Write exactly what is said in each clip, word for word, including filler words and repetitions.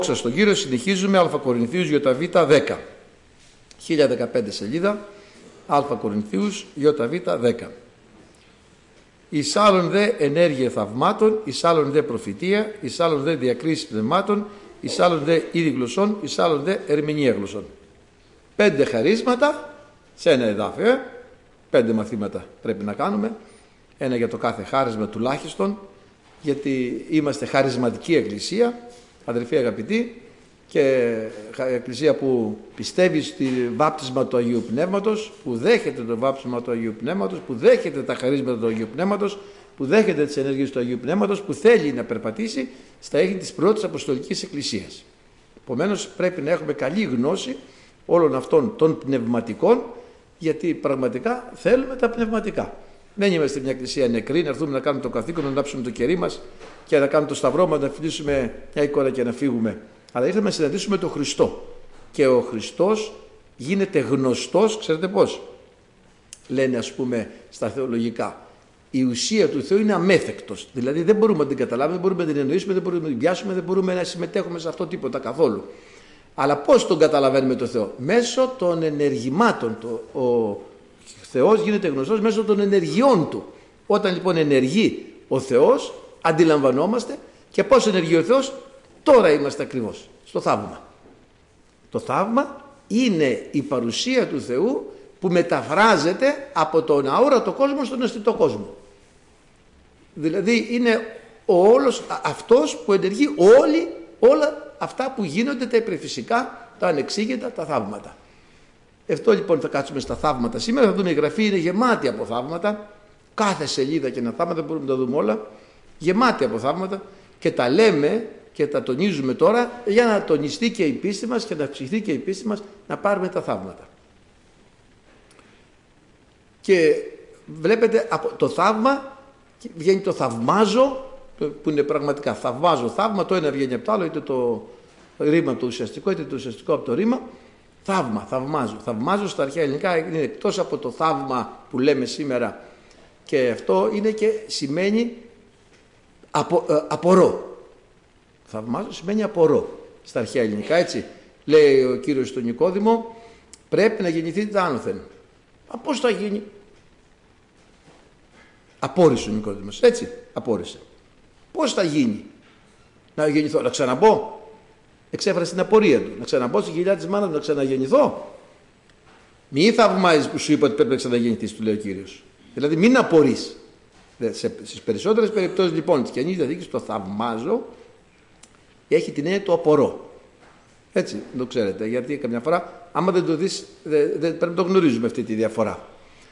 Στον Κύριο συνεχίζουμε Α Κορινθίους ΙΒ δέκα. χίλια δεκαπέντε σελίδα, Α Κορινθίους ΙΒ δέκα. Εις άλλον δε ενέργεια θαυμάτων, εις άλλον δε προφητεία, εις άλλον δε διακρίσεις πνευμάτων, εις άλλον δε είδη γλωσσών, εις άλλον δε ερμηνεία γλωσσών. Πέντε χαρίσματα σε ένα εδάφιο, ε? Πέντε μαθήματα πρέπει να κάνουμε. Ένα για το κάθε χάρισμα τουλάχιστον, γιατί είμαστε χαρισματική εκκλησία, αδελφοί αγαπητοί, και εκκλησία που πιστεύει στη βάπτισμα του Αγίου Πνεύματος, που δέχεται το βάπτισμα του Αγίου Πνεύματος, που δέχεται τα χαρίσματα του Αγίου Πνεύματος, που δέχεται τις ενέργειες του Αγίου Πνεύματος, που θέλει να περπατήσει στα έργα της πρώτης Αποστολικής Εκκλησίας. Επομένως πρέπει να έχουμε καλή γνώση όλων αυτών των πνευματικών, γιατί πραγματικά θέλουμε τα πνευματικά. Δεν είμαστε μια εκκλησία νεκρή, να έρθουμε να κάνουμε το καθήκον, να ανάψουμε το κερί μας και να κάνουμε το σταυρό μας, να φιλήσουμε μια εικόνα και να φύγουμε. Αλλά ήρθαμε να συναντήσουμε τον Χριστό. Και ο Χριστός γίνεται γνωστός, ξέρετε πώς. Λένε ας πούμε στα θεολογικά. Η ουσία του Θεού είναι αμέθεκτος. Δηλαδή δεν μπορούμε να την καταλάβουμε, δεν μπορούμε να την εννοήσουμε, δεν μπορούμε να την πιάσουμε, δεν μπορούμε να συμμετέχουμε σε αυτό τίποτα καθόλου. Αλλά πώς τον καταλαβαίνουμε τον Θεό? Μέσω των ενεργημάτων. Το, ο Θεός γίνεται γνωστός μέσω των ενεργειών του. Όταν λοιπόν ενεργεί ο Θεός, αντιλαμβανόμαστε. Και πώς ενεργεί ο Θεός? Τώρα είμαστε ακριβώς στο θαύμα. Το θαύμα είναι η παρουσία του Θεού που μεταφράζεται από τον αόρατο κόσμο στον αισθητό κόσμο. Δηλαδή είναι ο όλος αυτός που ενεργεί όλοι, όλα αυτά που γίνονται, τα υπερφυσικά, τα ανεξήγητα, τα θαύματα. Αυτό λοιπόν θα κάτσουμε στα θαύματα. Σήμερα θα δούμε, η Γραφή είναι γεμάτη από θαύματα. Κάθε σελίδα και ένα θαύματα, μπορούμε να τα δούμε όλα. Γεμάτη από θαύματα και τα λέμε και τα τονίζουμε τώρα για να τονιστεί και η πίστη μας και να αυξηθεί και η πίστη μας να πάρουμε τα θαύματα. Και βλέπετε από το θαύμα βγαίνει το θαυμάζω, που είναι πραγματικά θαυμάζω θαύμα, το ένα βγαίνει από το άλλο, είτε το ρήμα το ουσιαστικό είτε το ουσιαστικό από το ρήμα. Θαύμα, θαυμάζω. Θαυμάζω στα αρχαία ελληνικά είναι εκτός από το θαύμα που λέμε σήμερα, και αυτό είναι και σημαίνει απο, ε, απορώ. Θαυμάζω σημαίνει απορώ στα αρχαία ελληνικά, έτσι. Λέει ο Κύριος στον Νικόδημο, πρέπει να γεννηθείτε άνωθεν. Α, πώς θα γίνει? Απόρρισε ο Νικόδημος, έτσι, απόρρισε. Πώς θα γίνει να γεννηθώ? Να ξαναμπώ? Εξέφρασε την απορία του. Να ξαναμπώ στη κοιλιά της μάνας μου, να ξαναγεννηθώ? Μη θαυμάζεις που σου είπα ότι πρέπει να ξαναγεννηθείς, του λέει ο Κύριος. Δηλαδή μην απορείς. Στις περισσότερες περιπτώσεις λοιπόν της Καινής Διαθήκης το θαυμάζω έχει την έννοια του απορώ. Έτσι, το ξέρετε, γιατί καμιά φορά άμα δεν το δεις δεν, δεν, πρέπει να το γνωρίζουμε αυτή τη διαφορά.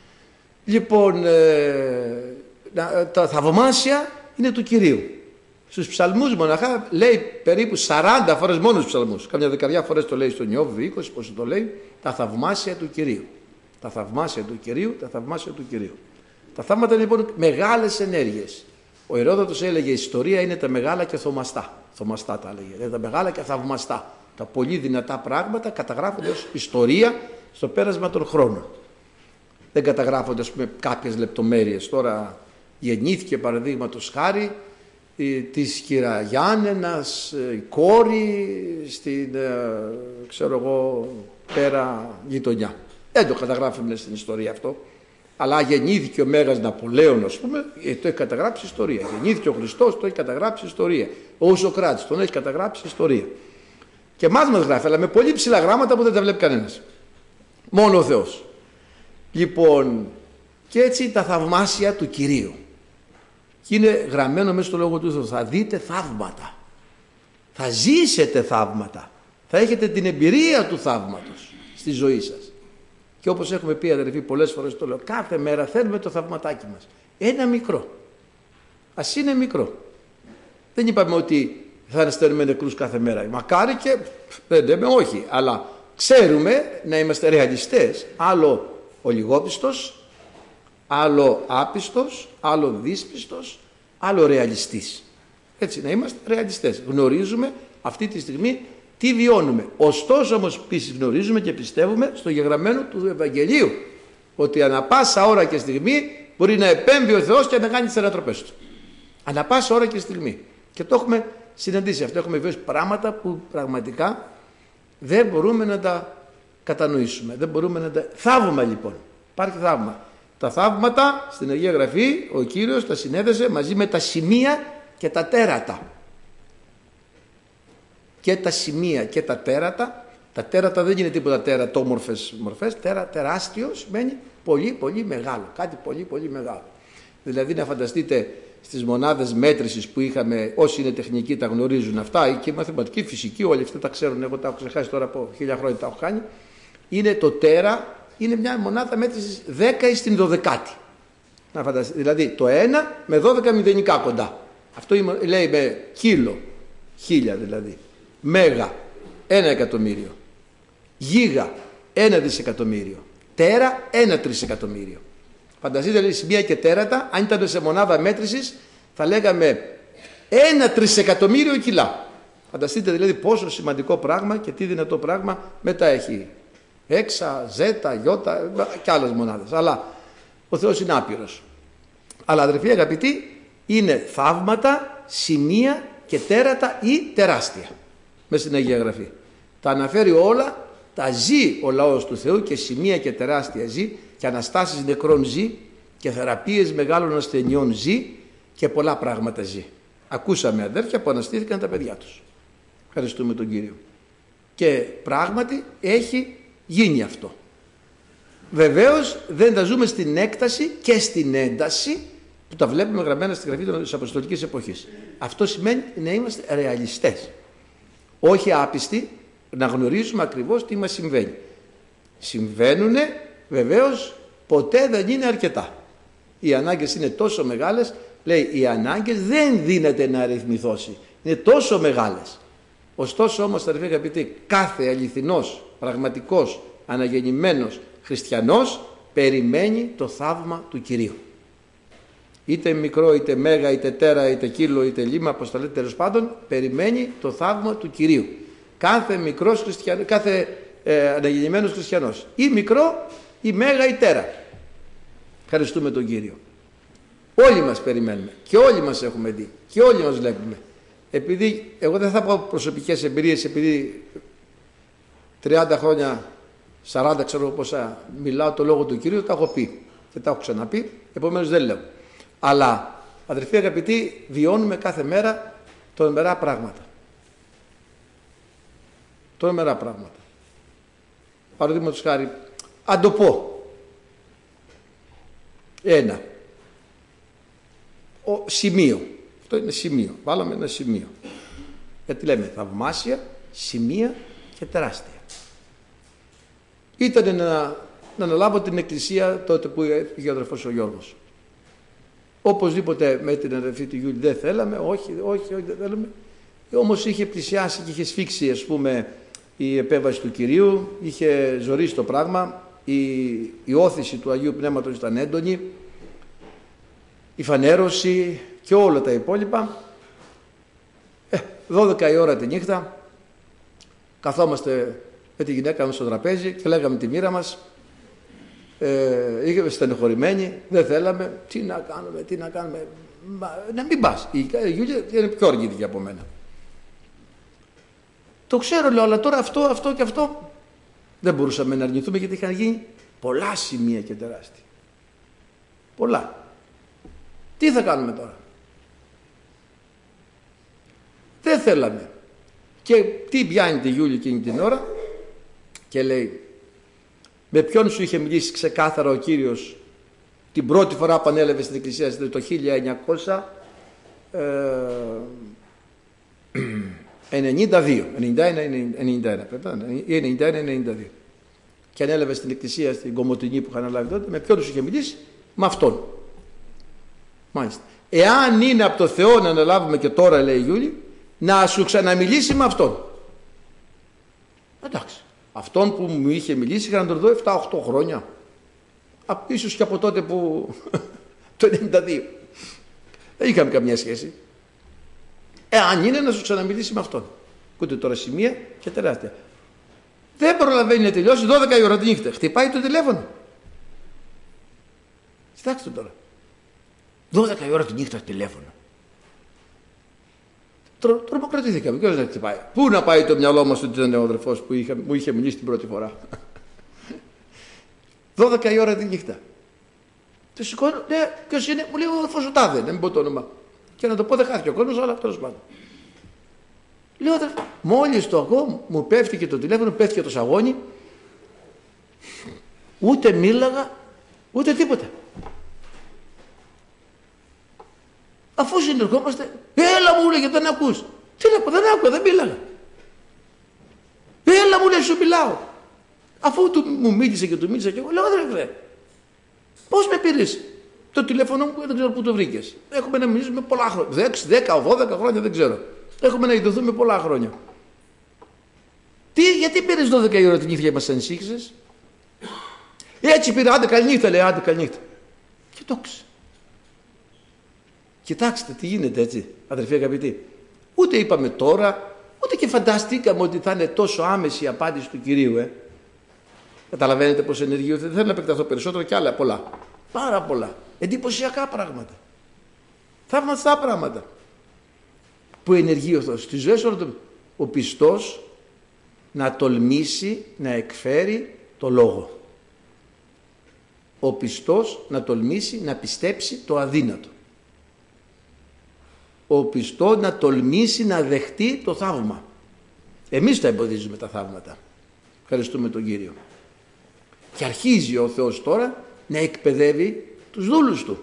Λοιπόν, ε, τα θαυμάσια είναι του Κυρίου. Στους ψαλμούς μοναχά λέει περίπου σαράντα φορές μόνο στους ψαλμούς. Κάμια δεκαριά φορές το λέει στον Ιώβ είκοσι, πώς το λέει, τα θαυμάσια του Κυρίου. Τα θαυμάσια του Κυρίου, τα θαυμάσια του Κυρίου. Τα θαύματα είναι λοιπόν μεγάλες ενέργειες. Ο Ηρόδοτος έλεγε η ιστορία είναι τα μεγάλα και θαυμαστά. Θαυμαστά τα έλεγε. Είναι τα μεγάλα και θαυμαστά. Τα πολύ δυνατά πράγματα καταγράφονται ως ιστορία στο πέρασμα των χρόνων. Δεν καταγράφονται ας πούμε κάποιες λεπτομέρειες. Τώρα γεννήθηκε παραδείγματος χάρη της κυρα Γιάννενας, η κόρη στην ξέρω εγώ πέρα γειτονιά. Δεν το καταγράφουμε στην ιστορία αυτό. Αλλά γεννήθηκε ο Μέγας Ναπολέων, ας πούμε, το έχει καταγράψει ιστορία. Γεννήθηκε ο Χριστός, το έχει καταγράψει ιστορία. Ο Σοκράτης, τον έχει καταγράψει ιστορία. Και εμάς μας γράφει, αλλά με πολύ ψηλά γράμματα που δεν τα βλέπει κανένας. Μόνο ο Θεός. Λοιπόν, και έτσι τα θαυμάσια του Κυρίου. Και είναι γραμμένο μέσα στο Λόγο του Θεού. Θα δείτε θαύματα. Θα ζήσετε θαύματα. Θα έχετε την εμπειρία του θαύματος στη ζωή σας. Και όπως έχουμε πει αδερφοί πολλές φορές το λέω, κάθε μέρα θέλουμε το θαυματάκι μας. Ένα μικρό. Ας είναι μικρό. Δεν είπαμε ότι θα ανασταίνουμε νεκρούς κάθε μέρα. Μακάρι και δεν λέμε όχι. Αλλά ξέρουμε να είμαστε ρεαλιστές. Άλλο ο λιγόπιστος, άλλο άπιστος, άλλο δύσπιστος, άλλο ρεαλιστής. Έτσι, να είμαστε ρεαλιστές. Γνωρίζουμε αυτή τη στιγμή τι βιώνουμε. Ωστόσο όμως γνωρίζουμε και πιστεύουμε στο γεγραμμένο του Ευαγγελίου ότι ανα πάσα ώρα και στιγμή μπορεί να επέμβει ο Θεός και να κάνει τις ανατροπές του. Ανα πάσα ώρα και στιγμή. Και το έχουμε συναντήσει αυτό. Έχουμε βιώσει πράγματα που πραγματικά δεν μπορούμε να τα κατανοήσουμε. Δεν μπορούμε να τα... Θαύμα λοιπόν. Υπάρχει θαύμα. Τα θαύματα στην Αγία Γραφή ο Κύριος τα συνέδεσε μαζί με τα σημεία και τα τέρατα. Και τα σημεία και τα τέρατα. Τα τέρατα δεν είναι τίποτα τερατόμορφες μορφές. Τέρα, τεράστιο σημαίνει πολύ πολύ μεγάλο. Κάτι πολύ πολύ μεγάλο. Δηλαδή να φανταστείτε στις μονάδες μέτρησης που είχαμε, όσοι είναι τεχνικοί τα γνωρίζουν αυτά, και μαθηματική, φυσική, όλοι αυτοί τα ξέρουν, εγώ τα έχω ξεχάσει τώρα από χίλια χρόνια τα έχω κάνει. Είναι το τέρα, είναι μια μονάδα μέτρησης δέκα στην δωδεκάτη. Να φανταστείτε, δηλαδή το ένα με δώδεκα μηδενικά κοντά. Αυτό λέει με κίλο, χίλια δηλαδή. Μέγα, ένα εκατομμύριο. Γίγα, ένα δισεκατομμύριο. Τέρα, ένα τρισεκατομμύριο. Φανταστείτε λέει σημεία και τέρατα, αν ήταν σε μονάδα μέτρησης θα λέγαμε ένα τρισεκατομμύριο κιλά. Φανταστείτε δηλαδή πόσο σημαντικό πράγμα και τι δυνατό πράγμα μετά έχει. Έξα, ζέτα, γιώτα και άλλες μονάδες. Αλλά ο Θεός είναι άπειρος. Αλλά αδερφοί αγαπητοί, είναι θαύματα, σημεία και τέρατα ή τεράστια μες στην Αγία Γραφή. Τα αναφέρει όλα, τα ζει ο λαός του Θεού και σημεία και τεράστια ζει και αναστάσεις νεκρών ζει και θεραπείες μεγάλων ασθενειών ζει και πολλά πράγματα ζει. Ακούσαμε αδέρφια που αναστήθηκαν τα παιδιά τους. Ευχαριστούμε τον Κύριο. Και πράγματι έχει γίνει αυτό. Βεβαίως δεν τα ζούμε στην έκταση και στην ένταση που τα βλέπουμε γραμμένα στη γραφή της Αποστολικής εποχής. Αυτό σημαίνει να είμαστε ρεαλιστές. Όχι άπιστοι, να γνωρίζουμε ακριβώς τι μας συμβαίνει. Συμβαίνουνε, βεβαίως ποτέ δεν είναι αρκετά. Οι ανάγκες είναι τόσο μεγάλες, λέει οι ανάγκες δεν δύναται να αριθμηθώσει. Είναι τόσο μεγάλες. Ωστόσο όμως αδερφοί αγαπητοί, κάθε αληθινός, πραγματικός, αναγεννημένος χριστιανός περιμένει το θαύμα του Κυρίου. Είτε μικρό, είτε μέγα, είτε τέρα, είτε κύλο, είτε λίμα, όπως τα λέτε τέλος πάντων, περιμένει το θαύμα του Κυρίου. Κάθε μικρός χριστιανός, κάθε ε, αναγεννημένος χριστιανός, ή μικρό, ή μέγα, ή τέρα. Ευχαριστούμε τον Κύριο. Όλοι μας περιμένουμε και όλοι μας έχουμε δει και όλοι μας βλέπουμε. Επειδή, εγώ δεν θα πω προσωπικές εμπειρίες, επειδή τριάντα χρόνια, σαράντα ξέρω πόσα μιλάω το λόγο του Κυρίου, τα έχω πει και τα έχω ξαναπεί, επομένως δεν λέω. Αλλά αδερφοί αγαπητοί, βιώνουμε κάθε μέρα τρομερά πράγματα. Τρομερά πράγματα. Παραδείγματος χάρη, αν το πω, ένα, ο, σημείο, αυτό είναι σημείο, βάλαμε ένα σημείο. Γιατί λέμε θαυμάσια, σημεία και τεράστια. Ήταν να, να αναλάβω την εκκλησία τότε που είχε ο αδερφός ο Γιώργος. Οπωσδήποτε με την αδερφή του Γιούλη δεν θέλαμε, όχι, όχι, όχι δεν θέλαμε. Όμως είχε πλησιάσει και είχε σφίξει, ας πούμε, η επέμβαση του Κυρίου, είχε ζορίσει το πράγμα, η, η όθηση του Αγίου Πνεύματος ήταν έντονη, η φανέρωση και όλα τα υπόλοιπα. Ε, δώδεκα η ώρα τη νύχτα, καθόμαστε με τη γυναίκα μας στο τραπέζι και λέγαμε τη μοίρα μας, ε, είχαμε στενοχωρημένοι, δεν θέλαμε, τι να κάνουμε, τι να κάνουμε, μα, να μην πας. Η, η Γιούλια είναι πιο οργήθηκε από μένα. Το ξέρω, λέω, αλλά τώρα αυτό, αυτό και αυτό δεν μπορούσαμε να αρνηθούμε γιατί είχαν γίνει πολλά σημεία και τεράστια. Πολλά. Τι θα κάνουμε τώρα. Δεν θέλαμε. Και τι πιάνει τη Γιούλη εκείνη την ώρα και λέει, με ποιον σου είχε μιλήσει ξεκάθαρα ο Κύριος την πρώτη φορά που ανέλαβε στην εκκλησία το χίλια εννιακόσια ενενήντα δύο, ενενήντα ένα ενενήντα ένα, πρέπει να είναι, ή ενενήντα ένα ενενήντα δύο. Και ανέλαβε στην εκκλησία στην Κομοτηνή που είχαν αναλάβει τότε, με ποιον σου είχε μιλήσει, με αυτόν. Μάλιστα. Εάν είναι από το Θεό να αναλάβουμε και τώρα, λέει η Γιούλη, να σου ξαναμιλήσει με αυτόν. Εντάξει. Αυτόν που μου είχε μιλήσει είχα να τον δω επτά οχτώ χρόνια. Α, ίσως και από τότε που το ενενήντα δύο. Δεν είχαμε καμιά σχέση. Εάν είναι να σου ξαναμιλήσει με αυτόν. Ακούτε τώρα σημεία και τεράστια. Δεν προλαβαίνει να τελειώσει δώδεκα η ώρα τη νύχτα. Χτυπάει το τηλέφωνο. Κοιτάξτε τώρα. δώδεκα η ώρα τη νύχτα τηλέφωνο. Τρο, τρομοκρατήθηκαμε. Ποιος να χτυπάει. Πού να πάει το μυαλό μας ότι ήταν ο αδερφός που είχε, μου είχε μιλήσει την πρώτη φορά. δώδεκα η ώρα τη νύχτα. Του σηκώνω, ναι, ποιος είναι, μου λέει ο αδερφός ο τάδε, να μην πω το όνομα. Και να το πω δεν χάθηκε ο κόσμος, αλλά τέλος πάντων. Λέω αδερφό, μόλις το ακούω, μου πέφτει και το τηλέφωνο, πέφτει και το σαγόνι. Ούτε μίλαγα, ούτε τίποτα. Αφού συνερχόμαστε, έλα μου λέγε, δεν ακούς. Τι να πω, δεν άκουγα, δεν μίλαγα. Έλα μου λέει, σου μιλάω. Αφού του, μου μίλησε και του μίλησε και εγώ, λέω αδερφέ, πώς με πήρες το τηλέφωνο μου, δεν ξέρω πού το βρήκες. Έχουμε να μιλήσουμε πολλά χρόνια, δέκα, δώδεκα χρόνια δεν ξέρω. Έχουμε να ειδωθούμε πολλά χρόνια. Τι, γιατί πήρες δώδεκα η ώρα την νύχτα και μας ανησύχησες. Έτσι πήρα, άντε καληνύχτα, λέει, άντε καληνύχτα. Και το άκουσα. Κοιτάξτε τι γίνεται έτσι, αδερφοί αγαπητοί. Ούτε είπαμε τώρα, ούτε και φανταστήκαμε ότι θα είναι τόσο άμεση η απάντηση του Κυρίου. Ε. Καταλαβαίνετε πως ενεργεί. Δεν θέλω να επεκταθώ περισσότερο και άλλα πολλά. Πάρα πολλά. Εντυπωσιακά πράγματα. Θαυμαστά πράγματα. Που ενεργεί ο Θεός. Στις ζωές όλων των... Ο πιστός να τολμήσει να εκφέρει το λόγο. Ο πιστός να τολμήσει να πιστέψει το αδύνατο. Ο πιστός να τολμήσει να δεχτεί το θαύμα. Εμείς τα εμποδίζουμε τα θαύματα. Ευχαριστούμε τον Κύριο. Και αρχίζει ο Θεός τώρα να εκπαιδεύει τους δούλους Του.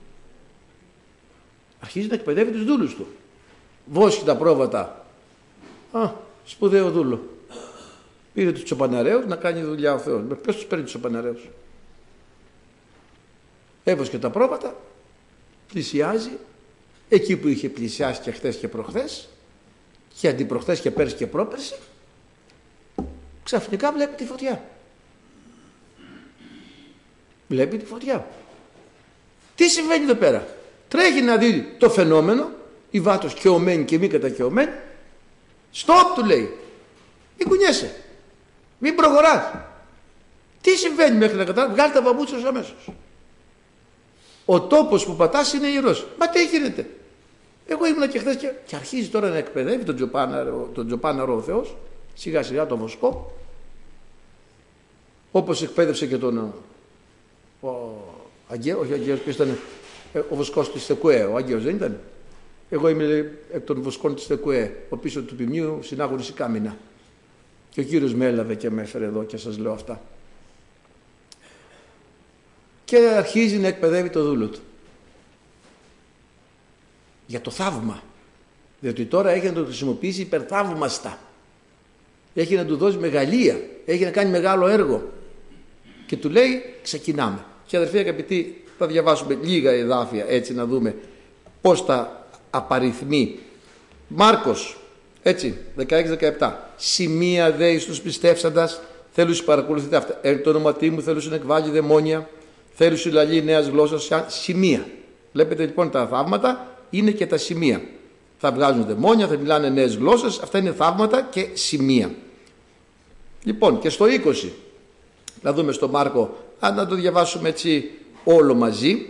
Αρχίζει να εκπαιδεύει τους δούλους Του. Βόσκει τα πρόβατα. Α, σπουδαίο δούλο. Πήρε τους τσοπαναραίους να κάνει δουλειά ο Θεός. Ποιος τους παίρνει τους τσοπαναραίους. Έβοσκε τα πρόβατα, πλησιάζει, εκεί που είχε πλησιάσει και χθες και προχθές, και αντιπροχθές και πέρσι και πρόπερσι, ξαφνικά βλέπει τη φωτιά. Βλέπει τη φωτιά. Τι συμβαίνει εδώ πέρα. Τρέχει να δει το φαινόμενο, η βάτος καιωμένη και μη κατακαιωμένη. Στοπ, του λέει. Μην κουνιέσαι. Μην προχωράς. Τι συμβαίνει μέχρι να καταλάβει. Βγάλει τα παπούτσια σου αμέσως. Ο τόπος που πατάς είναι ιερός. Μα τι γίνεται. Εγώ ήμουν και χθες και... και αρχίζει τώρα να εκπαιδεύει τον Τζοπάναρο, τον Τζοπάναρο ο Θεός, σιγά σιγά τον Βοσκό, όπως εκπαίδευσε και τον ο Αγγέο, όχι ο Αγγέος, ποιος ήταν, ο Βοσκός της Θεκουέ, ο Αγγέος δεν ήταν. Εγώ είμαι εκ των Βοσκών της Θεκουέ, ο πίσω του ποιμνίου συνάγωνος η Κάμινα. Και ο Κύριος με έλαβε και με έφερε εδώ και σας λέω αυτά. Και αρχίζει να εκπαιδεύει το δούλο του. Για το θαύμα. Διότι τώρα έχει να το χρησιμοποιήσει υπερθαύμαστα. Έχει να του δώσει μεγαλεία. Έχει να κάνει μεγάλο έργο. Και του λέει ξεκινάμε. Και αδερφοί αγαπητοί, θα διαβάσουμε λίγα εδάφια έτσι να δούμε πώς τα απαριθμεί. Μάρκος, έτσι, δεκαέξι δεκαεπτά. Σημεία δε εις τους πιστεύσαντας, θέλουν παρακολουθείτε αυτά. Εν το όνοματί μου θέλουν να εκβάλει δαιμόνια, θέλουν λαλεί νέας γλώσσας, σημεία. Βλέπετε λοιπόν τα θαύματα είναι και τα σημεία. Θα βγάζουν δαιμόνια, θα μιλάνε νέες γλώσσες, αυτά είναι θαύματα και σημεία. Λοιπόν, και στο είκοσι, να δούμε στο Μάρκο, αν να το διαβάσουμε έτσι όλο μαζί.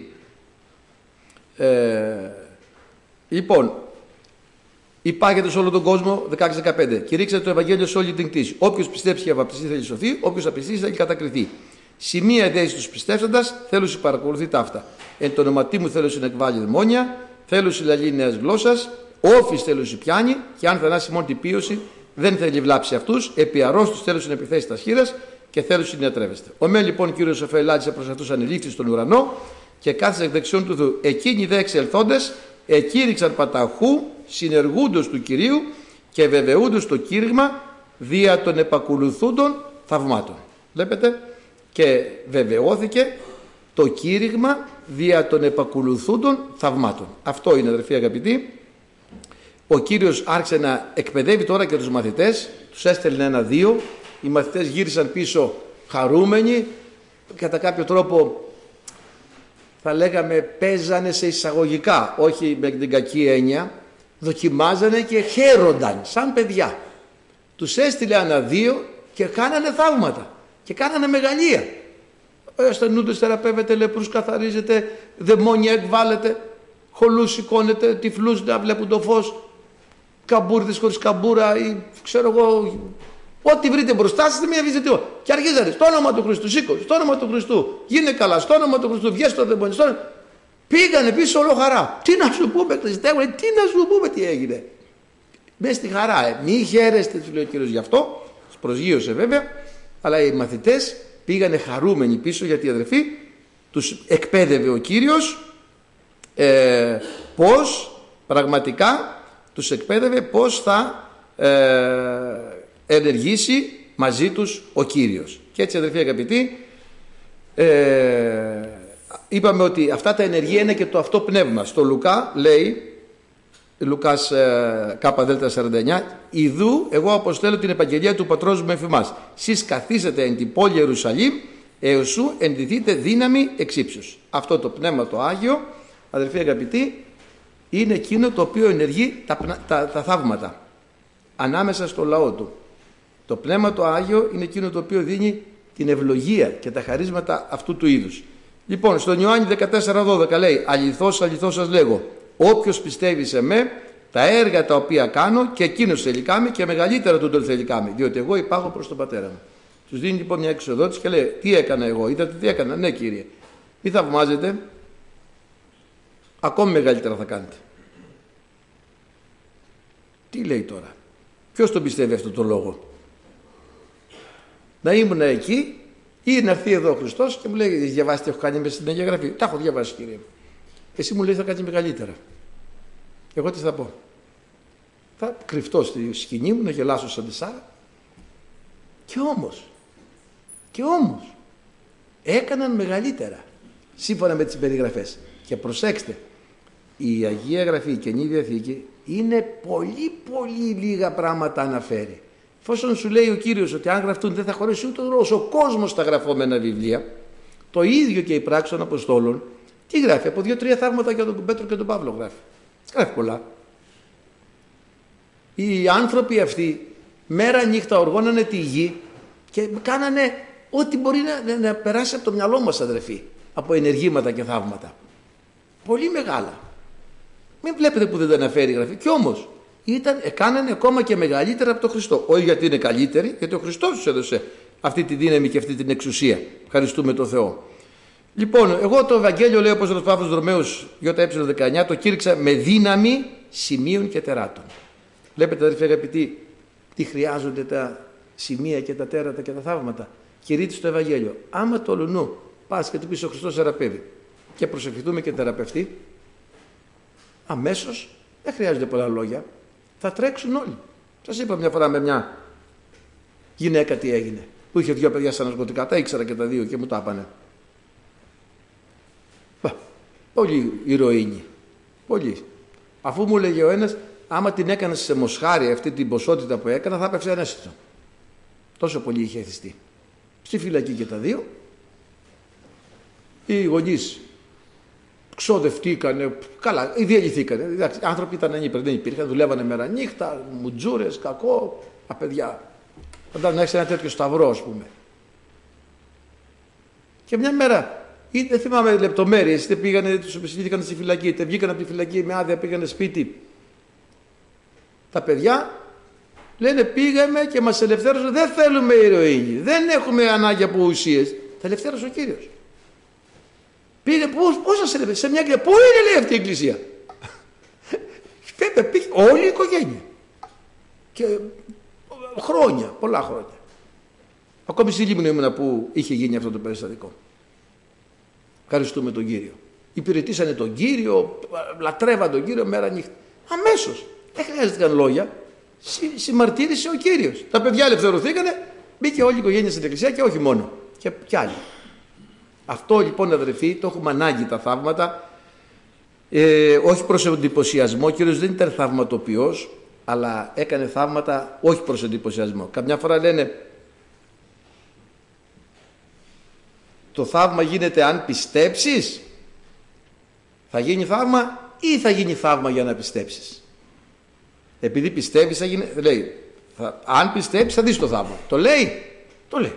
Ε, λοιπόν, υπάγεται σε όλο τον κόσμο, δεκαέξι δεκαπέντε. Κηρύξατε το Ευαγγέλιο σε όλη την κτήση. Όποιος πιστέψει και βαπτιστεί θέλει σωθεί, όποιος απιστήσει θέλει κατακριθεί. Σημεία ιδέες στους πιστεύσαντας, θέλουν παρακολουθεί ταύτα. Εν το όνοματί μου θέλουν να εκβάλει δαιμόνια, θέλουν λαλεί νέας γλώσσας, όφης θέλουν πιάνει, και αν θανάσει μόνο την πίωση, δεν θέλει βλάψει αυτούς, επί αρρώστους θέλουν να επιθέσει τα σχήρας και θέλουν να ιατρεύεστε. Ο μεν λοιπόν Κύριος Σοφέ ελάττησε προς αυτούς ανελήφθη στον ουρανό και κάθισε εκ δεξιών του Θεού. Εκείνοι δε εξελθόντες εκήρυξαν παταχού συνεργούντος του Κυρίου και βεβαιούντος το κήρυγμα δια των επακολουθούντων θαυμάτων. Βλέπετε, και βεβαιώθηκε το κήρυγμα δια των επακολουθούντων θαυμάτων. Αυτό είναι, αδερφοί αγαπητοί. Ο Κύριος άρχισε να εκπαιδεύει τώρα και τους μαθητές, τους έστελνε ένα-δύο, οι μαθητές γύρισαν πίσω χαρούμενοι, κατά κάποιο τρόπο θα λέγαμε παίζανε σε εισαγωγικά, όχι με την κακή έννοια, δοκιμάζανε και χαίρονταν σαν παιδιά. Τους έστειλε ένα-δύο και κάνανε θαύματα και κάνανε μεγαλεία. Ασθενούντες θεραπεύεται, λεπρούς καθαρίζεται, δαιμόνια εκβάλλεται, χολούς σηκώνεται, τυφλούς να βλέπουν το φως. καμπούρδες χωρίς καμπούρα ή ξέρω εγώ, ό,τι βρείτε μπροστά σας, μία βυζετιό. Και αρχίζατε στο όνομα του Χριστού, σήκω, στο όνομα του Χριστού, γίνε καλά, στο όνομα του Χριστού, βγες στο δαιμόνιο. Στο... Πήγανε πίσω όλο χαρά. Τι να σου πούμε, Χριστέ, τι να σου πούμε, τι έγινε. Μες στη χαρά, ε. Μη χαίρεστε, του λέει ο Κύριος γι' αυτό, προσγείωσε βέβαια, αλλά οι μαθητές πήγανε χαρούμενοι πίσω, γιατί αδερφοί τους εκπαίδευε ο Κύριος ε, πώς πραγματικά τους εκπαίδευε πώς θα ε, ενεργήσει μαζί τους ο Κύριος. Και έτσι αδερφοί αγαπητοί, ε, είπαμε ότι αυτά τα ενεργεία είναι και το αυτό πνεύμα. Στο Λουκά λέει, Λουκάς ε, Κ σαράντα εννιά, «Ιδού εγώ αποστέλω την επαγγελία του πατρός μου εφημάς. Σεις καθίσετε εν την πόλη Ιερουσαλήμ, έως σου ενδυθείτε δύναμη εξύψους». Αυτό το πνεύμα το Άγιο, αδερφοί αγαπητοί, είναι εκείνο το οποίο ενεργεί τα, τα, τα θαύματα ανάμεσα στο λαό του. Το πνεύμα το Άγιο είναι εκείνο το οποίο δίνει την ευλογία και τα χαρίσματα αυτού του είδους. Λοιπόν, στον Ιωάννη δεκατέσσερα δώδεκα λέει, «Αληθώς, αληθώς σας λέγω, όποιος πιστεύει σε με, τα έργα τα οποία κάνω και εκείνος θέλει κάμει και μεγαλύτερα του τον θέλει κάμει, διότι εγώ υπάρχω προς τον Πατέρα μου». Τους δίνει λοιπόν μια εξοδότηση και λέει, τι έκανα εγώ, είδατε τι έκανα, ναι Κύριε. Μη θαυμάζετε, ακόμη μεγαλύτερα θα κάνετε. Τι λέει τώρα, ποιος τον πιστεύει αυτό το λόγο? Να ήμουν εκεί ή να έρθει εδώ ο Χριστός και μου λέει, διαβάστε, έχω κάνει μέσα στην Αγία Γραφή. Τα έχω διαβάσει, Κύριε. Εσύ μου λέει θα κάνεις μεγαλύτερα. Εγώ τι θα πω? Θα κρυφτώ στη σκηνή μου, να γελάσω σαν τη Σάρα. Και όμως, και όμως, έκαναν μεγαλύτερα, σύμφωνα με τις περιγραφές. Και προσέξτε, η Αγία Γραφή, η Καινή Διαθήκη, είναι πολύ πολύ λίγα πράγματα αναφέρει. Εφόσον σου λέει ο Κύριος ότι αν γραφτούν δεν θα χωρέσει ούτε ο κόσμος τα γραφόμενα βιβλία, το ίδιο και η πράξη των Αποστόλων, τι γράφει? Από δύο-τρία θαύματα για τον Πέτρο και τον Παύλο γράφει. Γράφει πολλά. Οι άνθρωποι αυτοί μέρα νύχτα οργώνανε τη γη και κάνανε ό,τι μπορεί να, να, να περάσει από το μυαλό μας, αδερφοί, από ενεργήματα και θαύματα. Πολύ μεγάλα. Μην βλέπετε που δεν τα αναφέρει η Γραφή. Κι όμως ήταν, κάνανε ακόμα και μεγαλύτερα από τον Χριστό. Όχι γιατί είναι καλύτεροι, γιατί ο Χριστός τους έδωσε αυτή τη δύναμη και αυτή την εξουσία. Ευχαριστούμε τον Θεό. Λοιπόν, εγώ το Ευαγγέλιο, λέει ο Απόστολος Παύλος Ρωμαίους Ι δεκαεννιά, το κήρυξα με δύναμη σημείων και τεράτων. Βλέπετε, αδερφοί αγαπητοί, τι χρειάζονται τα σημεία και τα τέρατα και τα θαύματα. Κηρύττει στο Ευαγγέλιο. Άμα το λουνού πας και του πεις ο Χριστός θεραπεύει και προσευχηθούμε και θεραπευτεί, αμέσως δεν χρειάζονται πολλά λόγια. Θα τρέξουν όλοι. Σας είπα μια φορά με μια γυναίκα τι έγινε. Που είχε δύο παιδιά στα ναρκωτικά, τα ήξερα και τα δύο και μου τα έπανε. Πολύ ηρωίνη. Πολύ. Αφού μου λέγε ο ένας, άμα την έκανα σε μοσχάρι αυτή την ποσότητα που έκανα, θα έπαιξε ανέστητο. Τόσο πολύ είχε εθιστεί. Στη φυλακή και τα δύο. Οι γονείς ξοδευτήκανε, καλά, διαλυθήκανε. Εντάξει, άνθρωποι ήταν ανήπηροι, δεν υπήρχαν, δουλεύανε μέρα νύχτα, μουτζούρες, κακό, τα παιδιά. Φαντάζομαι να έχεις ένα τέτοιο σταυρό, ας πούμε. Και μια μέρα, ή δεν θυμάμαι λεπτομέρειες, είτε πήγανε, τους επιστήθηκαν στη φυλακή, είτε βγήκαν από τη φυλακή με άδεια, πήγανε σπίτι. Τα παιδιά λένε πήγαμε και μας ελευθέρωσε, δεν θέλουμε ηρωίνη, δεν έχουμε ανάγκη από ουσίες. Τα ελευθέρωσε ο Κύριος. Πήγε, πώς, πώς σας ελευθέρωσε, σε μια εκκλησία, πού είναι λέει αυτή η εκκλησία. Πήγε, πήγε, όλη η οικογένεια. Και χρόνια, πολλά χρόνια. Ακόμη στη Λίμνο ήμουνα που είχε γίνει αυτό το περιστατικό. Ευχαριστούμε τον Κύριο. Υπηρετήσανε τον Κύριο, λατρεύαν τον Κύριο μέρα νύχτα. Αμέσως. Δεν χρειάζεται λόγια. Συ, συμμαρτύρησε ο Κύριος. Τα παιδιά ελευθερωθήκανε, μπήκε όλη η οικογένεια στην εκκλησία και όχι μόνο. Και, και άλλοι. Αυτό λοιπόν, αδερφοί, το έχουμε ανάγκη τα θαύματα. Ε, όχι προς εντυπωσιασμό. Ο Κύριος δεν ήταν θαυματοποιός, αλλά έκανε θαύματα όχι προς εντυπωσιασμό. Καμιά φορά λένε, το θαύμα γίνεται αν πιστέψεις. Θα γίνει θαύμα ή θα γίνει θαύμα για να πιστέψεις. Επειδή πιστεύεις θα γίνει, λέει, θα, αν πιστέψεις θα δεις το θαύμα. Το λέει, το λέει.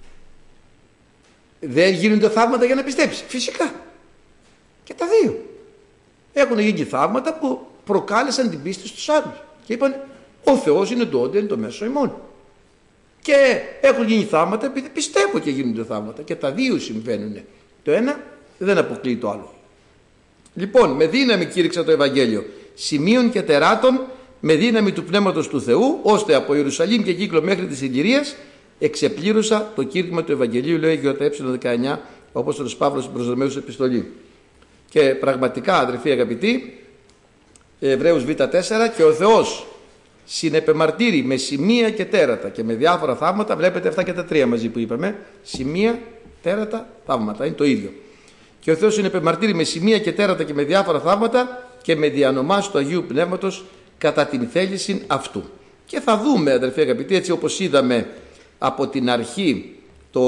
Δεν γίνονται θαύματα για να πιστέψεις. Φυσικά. Και τα δύο. Έχουν γίνει θαύματα που προκάλεσαν την πίστη στους άλλους. και είπαν ο Θεός είναι το όντι, είναι το μέσο ημών. Και έχουν γίνει θαύματα επειδή πιστεύω και γίνονται θαύματα. Και τα δύο συμβαίνουν. Το ένα δεν αποκλείει το άλλο. Λοιπόν, με δύναμη κήρυξα το Ευαγγέλιο σημείων και τεράτων, με δύναμη του Πνεύματος του Θεού, ώστε από Ιερουσαλήμ και κύκλο μέχρι της Ιλυρίας εξεπλήρωσα το κήρυγμα του Ευαγγελίου, λέει ΓΕ δεκαεννιά, ο Απόστολος Παύλος στην προς Ρωμαίους επιστολή. Και πραγματικά, αδερφοί αγαπητοί, Εβραίους Β τέσσερα, και ο Θεός συνεπεμαρτύρει με σημεία και τέρατα και με διάφορα θαύματα. Βλέπετε αυτά και τα τρία μαζί που είπαμε: σημεία, τέρατα, θαύματα. Είναι το ίδιο. Και ο Θεός συνεπεμαρτύρει με σημεία και τέρατα και με διάφορα θαύματα και με διανομάς του Αγίου Πνεύματος κατά την θέληση αυτού. Και θα δούμε, αδερφοί αγαπητοί, έτσι όπως είδαμε από την αρχή το,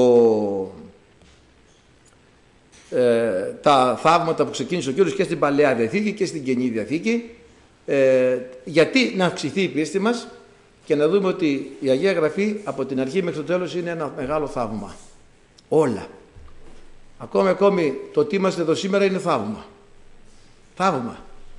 ε, τα θαύματα που ξεκίνησε ο Κύριος και στην Παλαιά Διαθήκη και στην Καινή Διαθήκη, ε, γιατί να αυξηθεί η πίστη μας και να δούμε ότι η Αγία Γραφή από την αρχή μέχρι το τέλος είναι ένα μεγάλο θαύμα. Όλα. Ακόμη ακόμη το ότι είμαστε εδώ σήμερα είναι θαύμα. Θαύμα.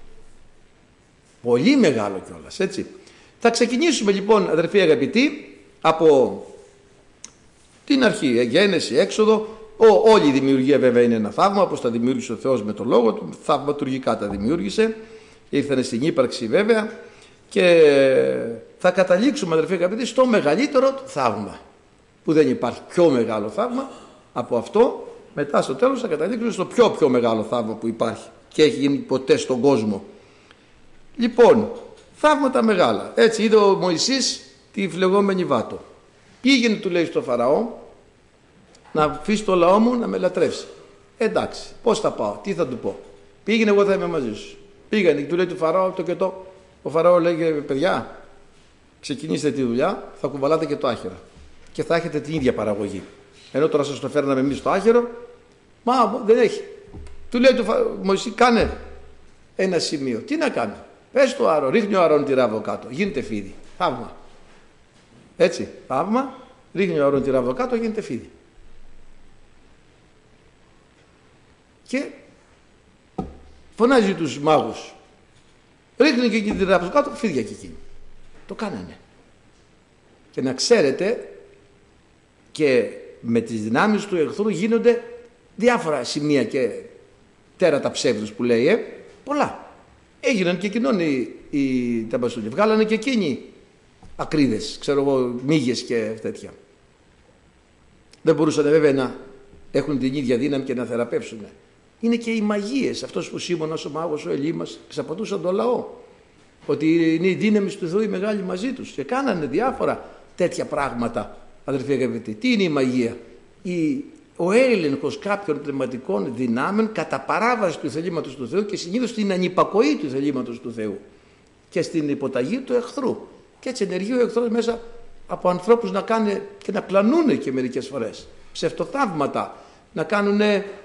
Πολύ μεγάλο κιόλας, έτσι. Θα ξεκινήσουμε λοιπόν, αδερφοί αγαπητοί, από την αρχή, Γένεση, Έξοδο. Ο, όλη η δημιουργία βέβαια είναι ένα θαύμα, όπως τα δημιούργησε ο Θεός με τον λόγο του, θαυματουργικά τα δημιούργησε, ήρθανε στην ύπαρξη βέβαια, και θα καταλήξουμε, αδερφοί αγαπητοί, στο μεγαλύτερο θαύμα, που δεν υπάρχει πιο μεγάλο θαύμα από αυτό. Μετά στο τέλος θα καταλήξουμε στο πιο πιο μεγάλο θαύμα που υπάρχει και έχει γίνει ποτέ στον κόσμο. Λοιπόν, θαύματα μεγάλα. Έτσι είδε ο Μωυσής τη φλεγόμενη βάτο. Πήγαινε, του λέει στο Φαραώ, να αφήσει το λαό μου να με λατρεύσει. Εντάξει, πώς θα πάω, τι θα του πω? Πήγαινε, εγώ θα είμαι μαζί σου. Πήγαινε και του λέει του Φαραώ το και το. Ο Φαραώ λέγε, παιδιά, ξεκινήστε τη δουλειά, θα κουβαλάτε και το άχυρα και θα έχετε την ίδια παραγωγή. Ενώ τώρα σας το φέρναμε εμείς το άχυρο, μα δεν έχει. Του λέει του Μωυσή, κάνε ένα σημείο. Τι να κάνει? Πες το Άρον, ρίχνει ο Άρον τη ράβδο κάτω, γίνεται φίδι. Θαύμα. Έτσι, θαύμα, ρίχνει ο Άρον τη ράβδο κάτω, γίνεται φίδι. Και φωνάζει τους μάγους, ρίχνει και εκείνη τη ράβδο κάτω, φίδια και εκείνη. Το κάνανε. Και να ξέρετε, και με τις δυνάμεις του εχθρού γίνονται διάφορα σημεία και τέρατα ψεύδους που λέει, ε, πολλά. Έγιναν και εκείνον οι, οι ταμπαστούνοι. Βγάλανε και εκείνοι ακρίδες, ξέρω εγώ, μύγες και τέτοια. Δεν μπορούσαν βέβαια να έχουν την ίδια δύναμη και να θεραπεύσουν. Είναι και οι μαγείες, αυτός που Σίμωνας ο μάγος, ο Ελίμας, ξαπατούσαν τον λαό. Ότι είναι η δύναμη του Θεού η μεγάλη μαζί τους. Και κάνανε διάφορα τέτοια πράγματα, αδερφοί αγαπητοί. Τι είναι η μαγεία? Η, ο έλεγχος κάποιων πνευματικών δυνάμεων κατά παράβαση του θελήματος του Θεού και συνήθως στην ανυπακοή του θελήματος του Θεού και στην υποταγή του εχθρού. Και έτσι ενεργεί ο εχθρός μέσα από ανθρώπους να κάνουν και να πλανούν και μερικές φορές ψευτοθαύματα, να κάνουν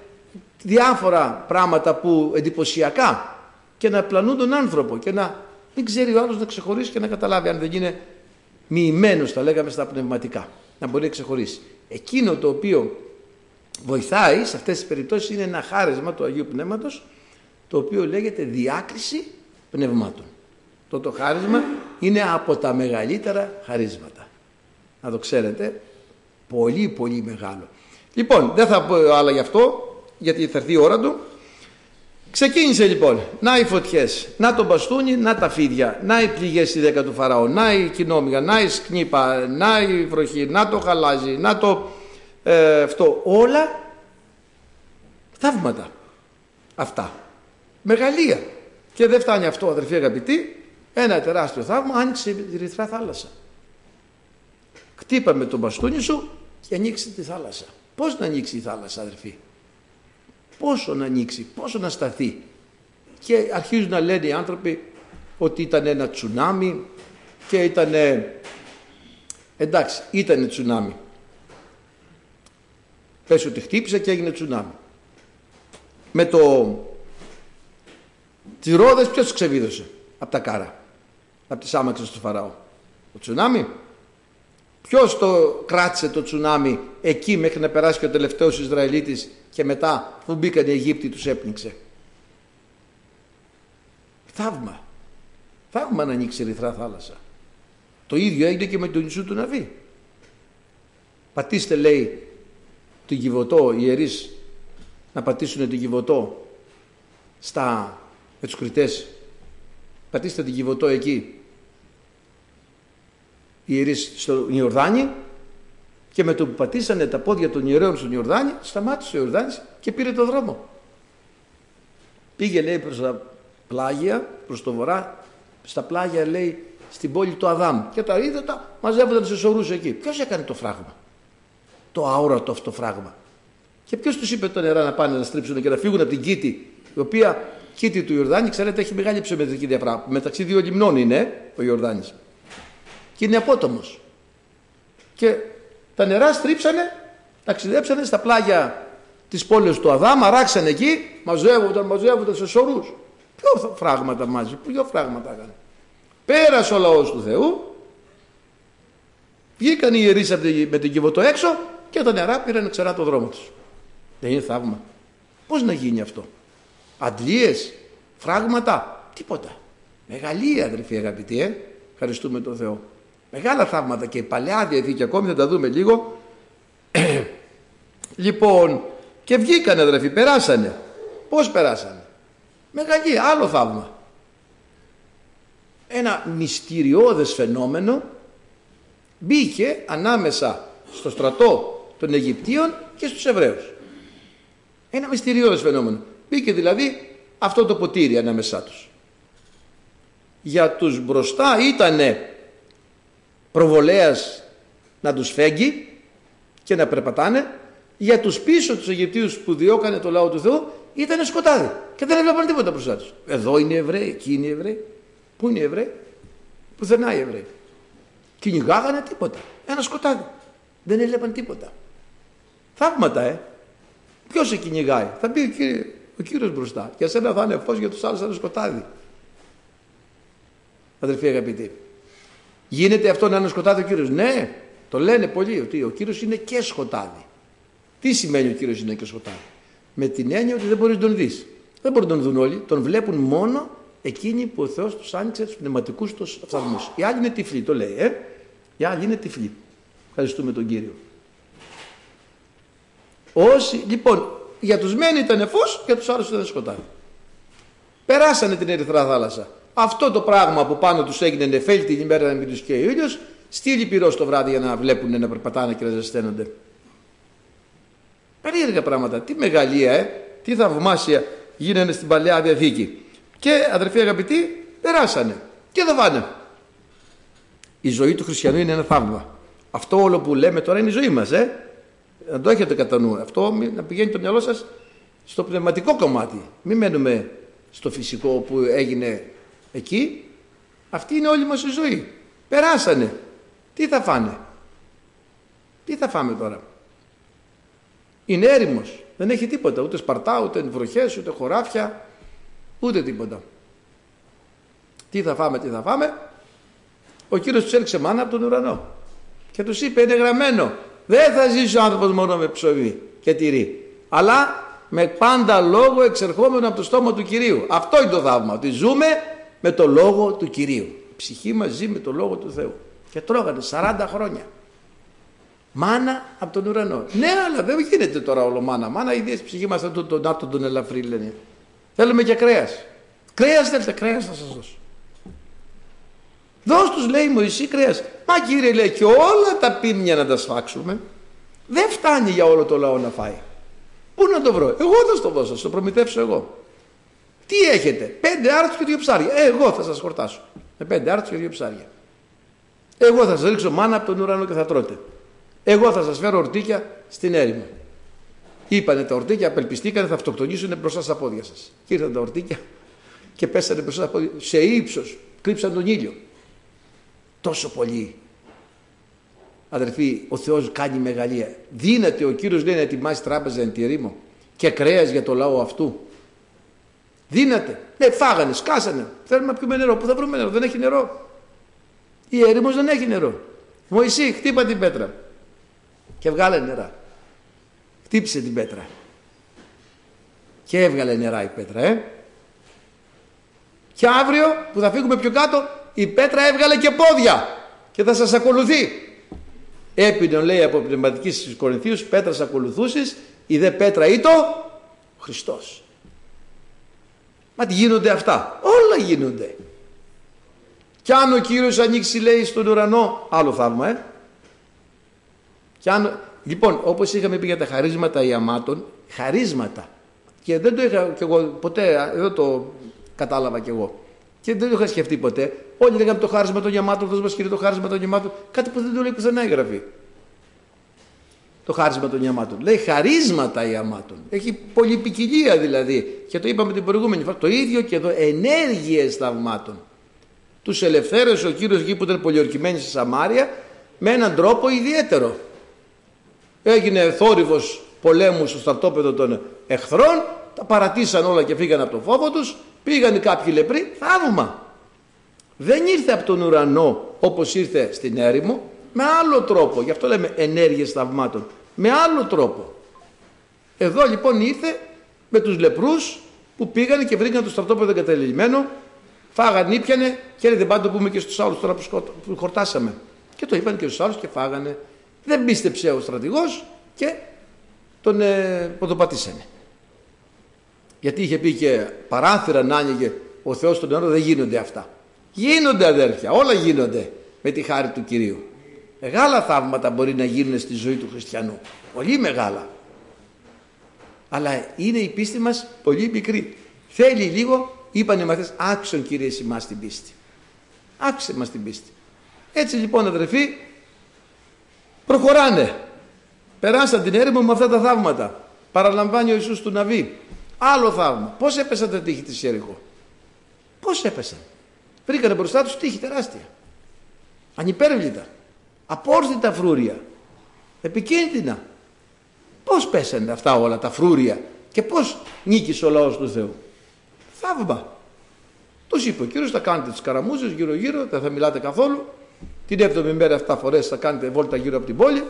διάφορα πράγματα που εντυπωσιακά και να πλανούν τον άνθρωπο και να μην ξέρει ο άλλος να ξεχωρίσει και να καταλάβει, αν δεν είναι μοιημένος, τα λέγαμε, στα πνευματικά, να μπορεί να ξεχωρίσει. Εκείνο το οποίο βοηθάει σε αυτές τις περιπτώσεις είναι ένα χάρισμα του Αγίου Πνεύματος, το οποίο λέγεται διάκριση πνευμάτων. Το το χάρισμα είναι από τα μεγαλύτερα χαρίσματα. Να το ξέρετε, πολύ πολύ μεγάλο. Λοιπόν, δεν θα πω άλλα γι' αυτό, γιατί θα έρθει η ώρα του. Ξεκίνησε λοιπόν, να οι φωτιές, να το μπαστούνι, να τα φίδια, να οι πληγές στη δέκα του Φαραώ, να η κοινόμυγα, να η σκνήπα, να η βροχή, να το χαλάζι, να το ε, αυτό, όλα θαύματα αυτά, μεγαλεία. Και δεν φτάνει αυτό, αδερφοί αγαπητοί, ένα τεράστιο θαύμα, άνοιξε η ρηθρά θάλασσα. Χτύπαμε το μπαστούνι σου και ανοίξει τη θάλασσα. Πώς να ανοίξει η θάλασσα, αδερφοί? Πόσο να ανοίξει, πόσο να σταθεί? Και αρχίζουν να λένε οι άνθρωποι ότι ήταν ένα τσουνάμι και ήταν, εντάξει, ήταν τσουνάμι. Πες ότι χτύπησε και έγινε τσουνάμι. Με το τις ρόδες ποιος ξεβίδωσε από τα κάρα, από τις άμαξες του Φαραώ? Το τσουνάμι. Ποιος το κράτησε το τσουνάμι εκεί μέχρι να περάσει και ο τελευταίος Ισραηλίτης και μετά που μπήκαν οι Αιγύπτιοι τους έπνιξε? Θαύμα. Θα έχουμε αν ανοίξει η Ερυθρά θάλασσα. Το ίδιο έγινε και με τον νησού του Ναβί. Πατήστε, λέει, τον Κιβωτό, οι ιερείς να πατήσουν τον Κιβωτό στα, με τους κριτές. Πατήστε τον Κιβωτό εκεί, οι ιερείς στον Ιορδάνη, και με το που πατήσανε τα πόδια των ιερέων στον Ιορδάνη, σταμάτησε ο Ιορδάνης και πήρε το δρόμο. Πήγε, λέει, προς τα πλάγια, προς το βορρά, στα πλάγια, λέει, στην πόλη του Αδάμ, και τα ύδατα μαζεύονταν σε σωρούς εκεί. Ποιος έκανε το φράγμα, το αόρατο αυτό φράγμα? Και ποιος τους είπε τα νερά να πάνε να στρίψουν και να φύγουν από την Κήτη, η οποία Κήτη του Ιορδάνη, ξέρετε, έχει μεγάλη ψωμετρική διαφορά. Μεταξύ δύο λιμνών είναι ο Ιορδάνης. Και είναι απότομος. Και τα νερά στρίψανε, ταξιδέψανε στα πλάγια της πόλης του Αδάμ, αράξανε εκεί, μαζεύονταν, μαζεύονταν σε σωρούς. Ποιο φράγματα μάζει, ποιο φράγματα έκανε? Πέρασε ο λαός του Θεού, βγήκαν οι ιερείς με την Κιβωτό έξω και τα νερά πήραν ξερά το δρόμο τους. Δεν είναι θαύμα? Πώς να γίνει αυτό? Αντλίες, φράγματα, τίποτα. Μεγαλεία, αδερφοί αγαπητοί, ε? Ευχαριστούμε τον Θεό. Μεγάλα θαύματα, και η Παλαιά Διαθήκη ακόμη θα τα δούμε λίγο. Λοιπόν, και βγήκανε, αδερφοί, περάσανε. Πώς περάσανε? Μεγαλεία, άλλο θαύμα. Ένα μυστηριώδες φαινόμενο μπήκε ανάμεσα στο στρατό των Αιγυπτίων και στους Εβραίους. Ένα μυστηριώδες φαινόμενο. Μπήκε δηλαδή αυτό το ποτήρι ανάμεσά τους. Για τους μπροστά ήτανε προβολέας να τους φέγγει και να περπατάνε. Για τους πίσω τους Αιγυπτίους που διώκανε το λαό του Θεού ήτανε σκοτάδι και δεν έβλεπαν τίποτα μπροστά τους. Εδώ είναι οι Εβραίοι, εκεί είναι οι Εβραίοι. Πού είναι οι Εβραίοι? Πουθενά οι Εβραίοι. Κυνηγάγανε τίποτα. Ένα σκοτάδι. Δεν έβλεπαν τίποτα. Θαύματα, ε. Ποιος σε κυνηγάει? Θα μπει ο, κύριο, ο Κύριος μπροστά. Για σένα θα είναι φως, για τους άλλους θα είναι σκοτάδι. Αδελφοί αγαπητοί, γίνεται αυτό να είναι σκοτάδι ο Κύριος? Ναι, το λένε πολλοί ότι ο Κύριος είναι και σκοτάδι. Τι σημαίνει ο Κύριος είναι και σκοτάδι? Με την έννοια ότι δεν μπορείς να τον δεις. Δεν μπορούν να τον δουν όλοι. Τον βλέπουν μόνο εκείνοι που ο Θεός τους άνοιξε τους πνευματικούς τους φθαλμούς. Οι άλλοι είναι τυφλοί, το λέει. Ε? Οι άλλοι είναι τυφλοί. Ευχαριστούμε τον Κύριο. Όσοι, λοιπόν, για τους μεν ήταν φως, για τους άλλους ήταν σκοτάδι. Περάσανε την Ερυθρά θάλασσα. Αυτό το πράγμα που πάνω τους έγινε νεφέλη την ημέρα να μην τους καίει ο ήλιος, στείλει πυρός το βράδυ για να βλέπουν, να περπατάνε και να ζεσταίνονται. Περίεργα πράγματα. Τι μεγαλεία, ε! Τι θαυμάσια γίνανε στην Παλαιά Διαθήκη. Και αδερφοί αγαπητοί, περάσανε. Και εδώ πάνε. Η ζωή του χριστιανού είναι ένα θαύμα. Αυτό όλο που λέμε τώρα είναι η ζωή μας, ε! Να το έχετε κατά νου. Αυτό να πηγαίνει το μυαλό σας στο πνευματικό κομμάτι. Μην μένουμε στο φυσικό που έγινε εκεί. Αυτή είναι όλη μας η ζωή. Περάσανε. Τι θα φάνε? Τι θα φάμε τώρα? Είναι έρημος. Δεν έχει τίποτα. Ούτε σπαρτά, ούτε βροχές, ούτε χωράφια, ούτε τίποτα. Τι θα φάμε, τι θα φάμε? Ο Κύριος τους έριξε μάνα από τον ουρανό και τους είπε, είναι γραμμένο, δεν θα ζήσει ο άνθρωπος μόνο με ψωμί και τυρί, αλλά με πάντα λόγο εξερχόμενο από το στόμα του Κυρίου. Αυτό είναι το θαύμα, ότι ζούμε με το λόγο του Κυρίου. Η ψυχή μας ζει με το λόγο του Θεού. Και τρώγανε σαράντα χρόνια μάνα από τον ουρανό. Ναι, αλλά δεν γίνεται τώρα όλο μάνα. Μάνα, η ψυχή μας θα τον τον άτο τον ελαφρύ, λένε. Θέλουμε και κρέας. Κρέας θέλετε? Κρέας θα σας δώσω. Δώσ' τους, λέει Μωυσή, κρέας. Μα Κύριε, λέει, και όλα τα πίμνια να τα σφάξουμε. Δεν φτάνει για όλο το λαό να φάει. Πού να το βρω? Εγώ θα στο δώσω, θα το προμηθεύσω εγώ. Τι έχετε? Πέντε άρτους και δύο ψάρια. Ε, εγώ θα σας χορτάσω. Με πέντε άρτους και δύο ψάρια. Εγώ θα σας ρίξω μάνα από τον ουρανό και θα τρώτε. Εγώ θα σας φέρω ορτίκια στην έρημο. Είπανε τα ορτίκια, απελπιστήκανε, θα αυτοκτονήσουν μπροστά στα πόδια σας. Και ήρθαν τα ορτίκια και πέσανε μπροστά στα πόδια, σε ύψος, κρύψαν τον ήλιο. Τόσο πολύ. Αδερφοί, ο Θεός κάνει μεγαλεία. Δύναται ο Κύριος, λέει, να ετοιμάσει τράπεζα εν τη ερήμο και κρέας για το λαό αυτού. Δύναται. Ναι, φάγανε, σκάσανε. Θέλουμε να πιούμε νερό. Πού θα βρούμε νερό? Δεν έχει νερό. Η έρημος δεν έχει νερό. Μωυσή, χτύπα την πέτρα και βγάλε νερά. Χτύπησε την πέτρα και έβγαλε νερά η πέτρα, ε. Και αύριο που θα φύγουμε πιο κάτω, η πέτρα έβγαλε και πόδια και θα σας ακολουθεί. Έπινον, λέει, από πνευματική στους Κορινθίους, πέτρας ακολουθούσεις, η δε πέτρα ήτο ο Χριστός. Μα τι γίνονται αυτά? Όλα γίνονται. Κι αν ο Κύριος ανοίξει, λέει, στον ουρανό, άλλο θαύμα, ε. Κι αν... Λοιπόν, όπως είχαμε πει για τα χαρίσματα ιαμάτων, χαρίσματα, και δεν το είχα κι εγώ ποτέ, εδώ το κατάλαβα κι εγώ, και δεν το είχα σκεφτεί ποτέ. Όλοι λέγαμε το χάρισμα των ιαμάτων, δώσ' μας Κύριε το χάρισμα των ιαμάτων, κάτι που δεν το λέει πουθενά η Γραφή. Το χάρισμα των ιαμάτων. Λέει χαρίσματα ιαμάτων. Έχει πολυπικιλία δηλαδή. Και το είπαμε την προηγούμενη φορά. Το ίδιο και εδώ, ενέργειες θαυμάτων. Τους ελευθέρωσε ο Κύριος εκεί που ήταν πολιορκημένοι στη Σαμάρια με έναν τρόπο ιδιαίτερο. Έγινε θόρυβος πολέμου στο στρατόπεδο των εχθρών, τα παρατήσαν όλα και φύγαν από το φόβο τους, πήγαν κάποιοι λεπροί, θαύμα. Δεν ήρθε από τον ουρανό όπως ήρθε στην έρημο, με άλλο τρόπο. Γι' αυτό λέμε ενέργειες θαυμάτων. Με άλλο τρόπο. Εδώ λοιπόν ήρθε με τους λεπρούς που πήγαν και βρήκαν το στρατόπεδο εγκαταλελειμμένο, φάγανε, ήπιανε και δεν πάντα το πούμε και στους άλλους τώρα που χορτάσαμε. Και το είπαν και στους άλλους και φάγανε. Δεν πίστεψε ο στρατηγός και τον ε, ποδοπατήσανε. Γιατί είχε πει και παράθυρα να άνοιγε ο Θεός στον νερό, δεν γίνονται αυτά. Γίνονται, αδέρφια, όλα γίνονται με τη χάρη του Κυρίου. Μεγάλα θαύματα μπορεί να γίνουν στη ζωή του χριστιανού. Πολύ μεγάλα. Αλλά είναι η πίστη μας πολύ μικρή. Θέλει λίγο, είπαν οι μαθητές, άξιον Κύριε εσύ μας την πίστη. Άξισε μας την πίστη. Έτσι λοιπόν, αδερφοί, προχωράνε. Περάσαν την έρημο με αυτά τα θαύματα. Παραλαμβάνει ο Ιησούς του Ναβί. Άλλο θαύμα. Πώς έπεσαν τα τείχη της Ιεριχώ? Πώς έπεσαν? Βρήκανε μπροστά τους τείχη τεράστια. Ανυπέρβλητα. Απόρθητα φρούρια. Επικίνδυνα. Πώς πέσανε αυτά όλα τα φρούρια και πώς νίκησε ο λαός του Θεού? Θαύμα. Τους είπε ο Κύριος, θα κάνετε τις καραμούζες γύρω γύρω, δεν θα μιλάτε καθόλου. Την έβδομη μέρα εφτά φορές θα κάνετε βόλτα γύρω από την πόλη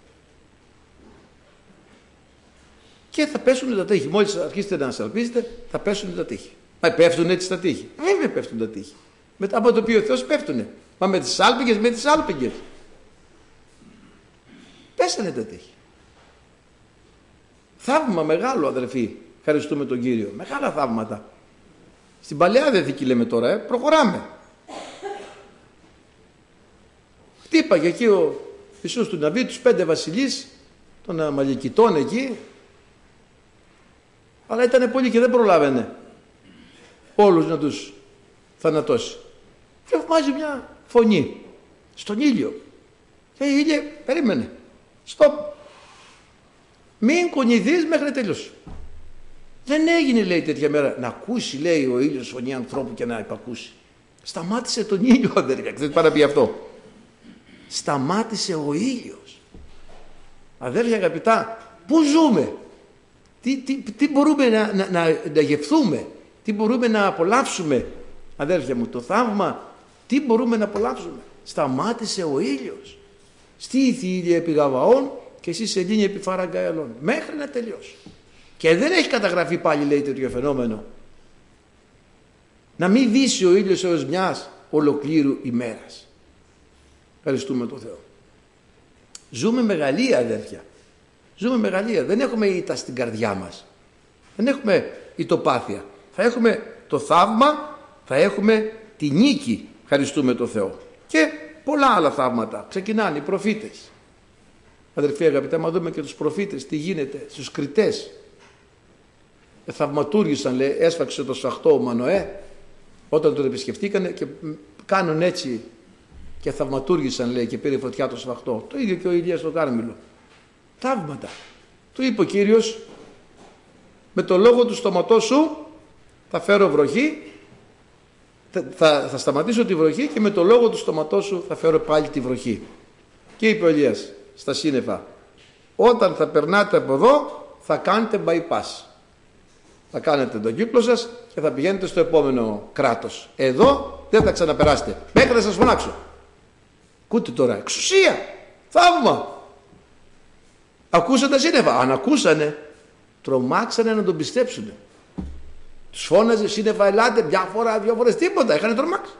και θα πέσουν τα τείχη. Μόλις αρχίσετε να σαλπίζετε, θα πέσουν τα τείχη. Μα πέφτουν έτσι τα τείχη? Βέβαια πέφτουν τα τείχη. Μετά από το οποίο ο Θεός πέφτουνε. Μα με τις άλπιγγες, με τις άλπιγγες. Πέσανε τα τείχη. Θαύμα μεγάλο, αδερφοί. Ευχαριστούμε τον Κύριο. Μεγάλα θαύματα. Στην Παλαιά Διαθήκη λέμε τώρα, ε, προχωράμε. Χτύπαγε εκεί ο Ιησούς του Ναβί τους πέντε βασιλείς των Αμαλικητών εκεί, αλλά ήταν πολλοί και δεν προλάβαινε όλους να τους θανατώσει. Και βάζει μια φωνή στον ήλιο και η ήλιε περίμενε, στοπ, μην κουνηθείς μέχρι τελειώσει. Δεν έγινε, λέει, τέτοια μέρα να ακούσει, λέει, ο ήλιος φωνή ανθρώπου και να υπακούσει. Σταμάτησε τον ήλιο, αδέρφια, δεν πάει να πει αυτό. Σταμάτησε ο ήλιος. Αδέρφια αγαπητά, πού ζούμε? Τι, τι, τι μπορούμε να, να, να, να γευθούμε? Τι μπορούμε να απολαύσουμε? Αδέρφια μου, το θαύμα, τι μπορούμε να απολαύσουμε? Σταμάτησε ο ήλιος. Στήθη ήλια επί Γαβαών και εσύ σελήνη επί Φαραγκαελών. Μέχρι να τελειώσει. Και δεν έχει καταγραφεί πάλι, λέει, τέτοιο φαινόμενο. Να μην δύσει ο ήλιος έως μιας ολοκλήρου ημέρας. Ευχαριστούμε τον Θεό. Ζούμε μεγαλεία, αδέρφια. Ζούμε μεγαλεία. Δεν έχουμε ήττα στην καρδιά μας. Δεν έχουμε ητοπάθεια. Θα έχουμε το θαύμα, θα έχουμε τη νίκη. Ευχαριστούμε τον Θεό. Και πολλά άλλα θαύματα. Ξεκινάνε οι προφήτες. Αδερφοί αγαπητά, μα δούμε και τους προφήτες τι γίνεται στους κριτές. Ε, θαυματούργησαν, λέει, έσφαξε το σφαχτό ο Μανοέ όταν τον επισκεφτήκανε και κάνουν έτσι και θαυματούργησαν, λέει, και πήρε φωτιά το σφαχτό. Το ίδιο και ο Ηλίας στο Κάρμηλο. Θαύματα. Του είπε ο Κύριος, με το λόγο του στόματός σου θα φέρω βροχή, θα, θα, θα σταματήσω τη βροχή και με το λόγο του στόματός σου θα φέρω πάλι τη βροχή. Και είπε ο Ηλίας στα σύννεφα, όταν θα περνάτε από εδώ θα κάνετε bypass. Θα κάνετε τον κύκλο σας και θα πηγαίνετε στο επόμενο κράτος. Εδώ δεν θα ξαναπεράσετε. Μέχρι να σας φωνάξω. Ακούτε τώρα. Εξουσία. Θαύμα. Ακούσαν τα σύννεφα. Αν ακούσανε, τρομάξανε να τον πιστέψουν. Τους φώναζε σύννεφα ελάτε, μια φορά, δύο φορές, τίποτα, είχαν τρομάξει.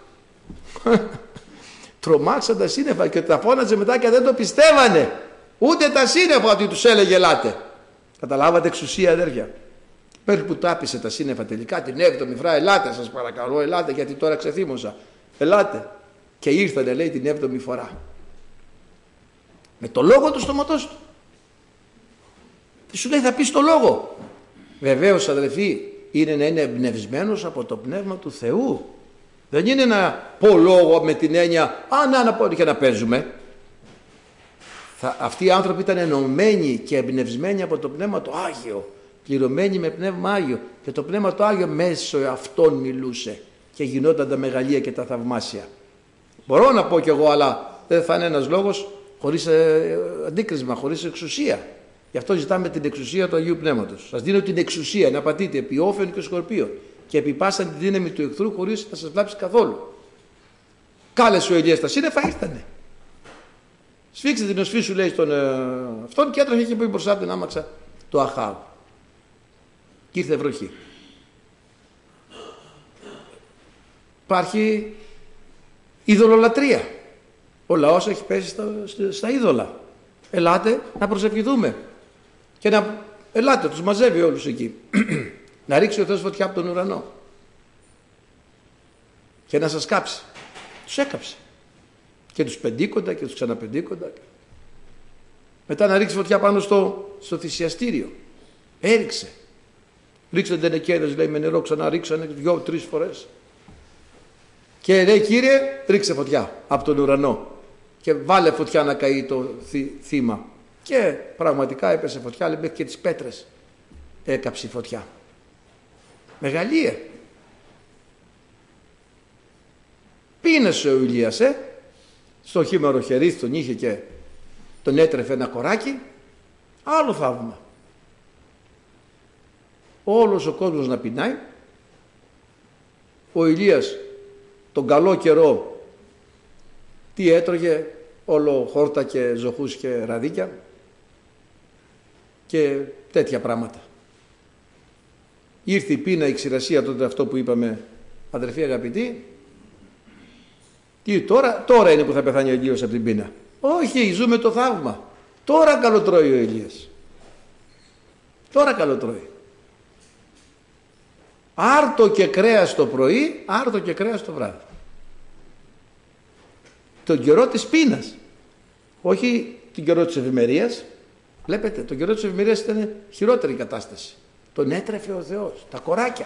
Τρομάξαν τα σύννεφα και τα φώναζε μετά και δεν το πιστεύανε. Ούτε τα σύννεφα ότι τους έλεγε ελάτε. Καταλάβατε εξουσία, αδέρφια. Μέχρι που τάπησε τα σύννεφα τελικά την έβδομη φορά, ελάτε σας παρακαλώ, ελάτε γιατί τώρα ξεθύμωσα. Ελάτε. Και ήρθανε, λέει, την έβδομη φορά. Με το λόγο του στόματός του. Τι σου λέει, θα πεις το λόγο. Βεβαίως, αδερφοί, είναι να είναι εμπνευσμένος από το Πνεύμα του Θεού. Δεν είναι να πω λόγο με την έννοια «Α, να, να πω και να παίζουμε». Θα, αυτοί οι άνθρωποι ήταν ενωμένοι και εμπνευσμένοι από το Πνεύμα το Άγιο, πληρωμένοι με Πνεύμα Άγιο, και το Πνεύμα το Άγιο μέσω αυτών μιλούσε και γινόταν τα μεγαλεία και τα θαυμάσια. Μπορώ να πω κι εγώ, αλλά δεν θα είναι ένας λόγος χωρίς ε, αντίκρισμα, χωρίς εξουσία. Γι' αυτό ζητάμε την εξουσία του Αγίου Πνεύματος. Σας δίνω την εξουσία να πατείτε επί όφεων και σκορπίων και επί πάσαν τη δύναμη του εχθρού χωρίς να σας βλάψει καθόλου. Κάλεσε ο Ηλίας τα σύννεφα, ήρθανε. Σφίξτε την οσφή σου, λέει, στον ε, αυτόν, και έτρεχε και πήγε μπροστά από την άμαξα το Αχάβ. Και ήρθε βροχή. Υπάρχει ειδωλολατρεία. Ο λαός έχει πέσει στα, στα είδωλα. Ελάτε να προσευχηθούμε. Και να ελάτε, τους μαζεύει όλους εκεί. Να ρίξει ο Θεός φωτιά από τον ουρανό. Και να σας κάψει. Τους έκαψε. Και τους πεντήκοντα και τους ξαναπεντήκοντα. Μετά να ρίξει φωτιά πάνω στο, στο θυσιαστήριο. Έριξε. Ρίξανε τενεκέδες, λέει, με νερό, ξανά ρίξανε δυο-τρεις φορές. Και λέει, Κύριε, ρίξε φωτιά από τον ουρανό. Και βάλε φωτιά να καεί το θύ, θύμα. Και πραγματικά έπεσε φωτιά, λέει, μέχρι και τις πέτρες έκαψε φωτιά. Μεγαλεία. Πίνεσε ο Ηλίας, ε. Στο χήμαρο χερί τον είχε και τον έτρεφε ένα κοράκι. Άλλο θαύμα. Όλος ο κόσμος να πεινάει. Ο Ηλίας τον καλό καιρό τι έτρωγε? Όλο χόρτα και ζωχούς και ραδίκια και τέτοια πράγματα. Ήρθε η πείνα, η ξηρασία, τότε αυτό που είπαμε, αδερφοί αγαπητοί. Τι τώρα, τώρα είναι που θα πεθάνει ο Ηλίας από την πείνα? Όχι, ζούμε το θαύμα. Τώρα καλοτρώει ο Ηλίας. Τώρα καλοτρώει. Άρτο και κρέας το πρωί, άρτο και κρέας το βράδυ. Τον καιρό της πείνας. Όχι τον καιρό της ευημερίας. Βλέπετε, τον καιρό της ευημερίας ήταν χειρότερη κατάσταση. Τον έτρεφε ο Θεός, τα κοράκια.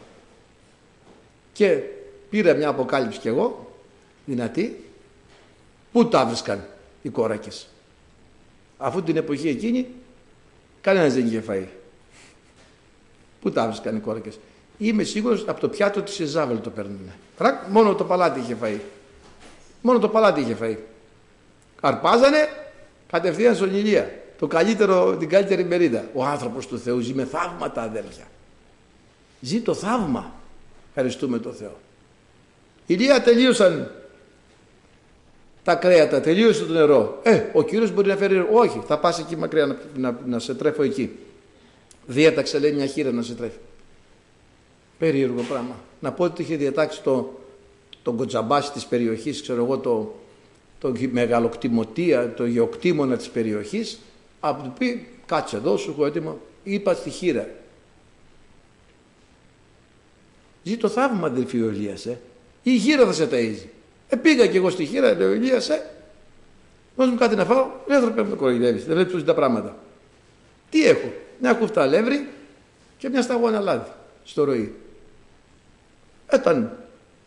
Και πήρα μια αποκάλυψη κι εγώ, δυνατή. Πού τα βρίσκαν οι κόρακες? Αφού την εποχή εκείνη κανένας δεν είχε φαΐ. Πού τα βρίσκαν οι κόρακες? Είμαι σίγουρος από το πιάτο της Ιεζάβελ το παίρνουνε. Μόνο το παλάτι είχε φαΐ. Μόνο το παλάτι είχε φαΐ. Αρπάζανε κατευθείαν στον Ηλία. Το καλύτερο, την καλύτερη μερίδα. Ο άνθρωπος του Θεού ζει με θαύματα, αδέλφια. Ζει το θαύμα. Ευχαριστούμε τον Θεό. Ηλία, τελείωσαν τα κρέατα, τελείωσε το νερό. Ε, ο Κύριος μπορεί να φέρει. Όχι, θα πας εκεί μακριά να, να, να σε τρέφω εκεί. Διέταξε, λέει, μια χείρα να σε τρέφει. Περίεργο πράγμα. Να πω ότι είχε διατάξει το, τον κοτζαμπάσι της περιοχής, ξέρω εγώ, το, το μεγαλοκτημωτία, το γεωκτήμονα της περιοχής, από του πει, κάτσε εδώ, σου έχω έτοιμο, είπα στη χείρα. Ζει το θαύμα, αδελφοί, ο Ηλίας, ε. Η χείρα θα σε ταΐζει. Ε, πήγα κι εγώ στη χείρα, λέει ο Ηλίας, ε. Δώσ' μου κάτι να φάω, δεν θα πρέπει να κοροϊδεύεις, δεν βλέπεις τα πράγματα. Τι έχω? Μια κουφτά αλεύρι και μια σταγόνα λάδι στο ροή. Όταν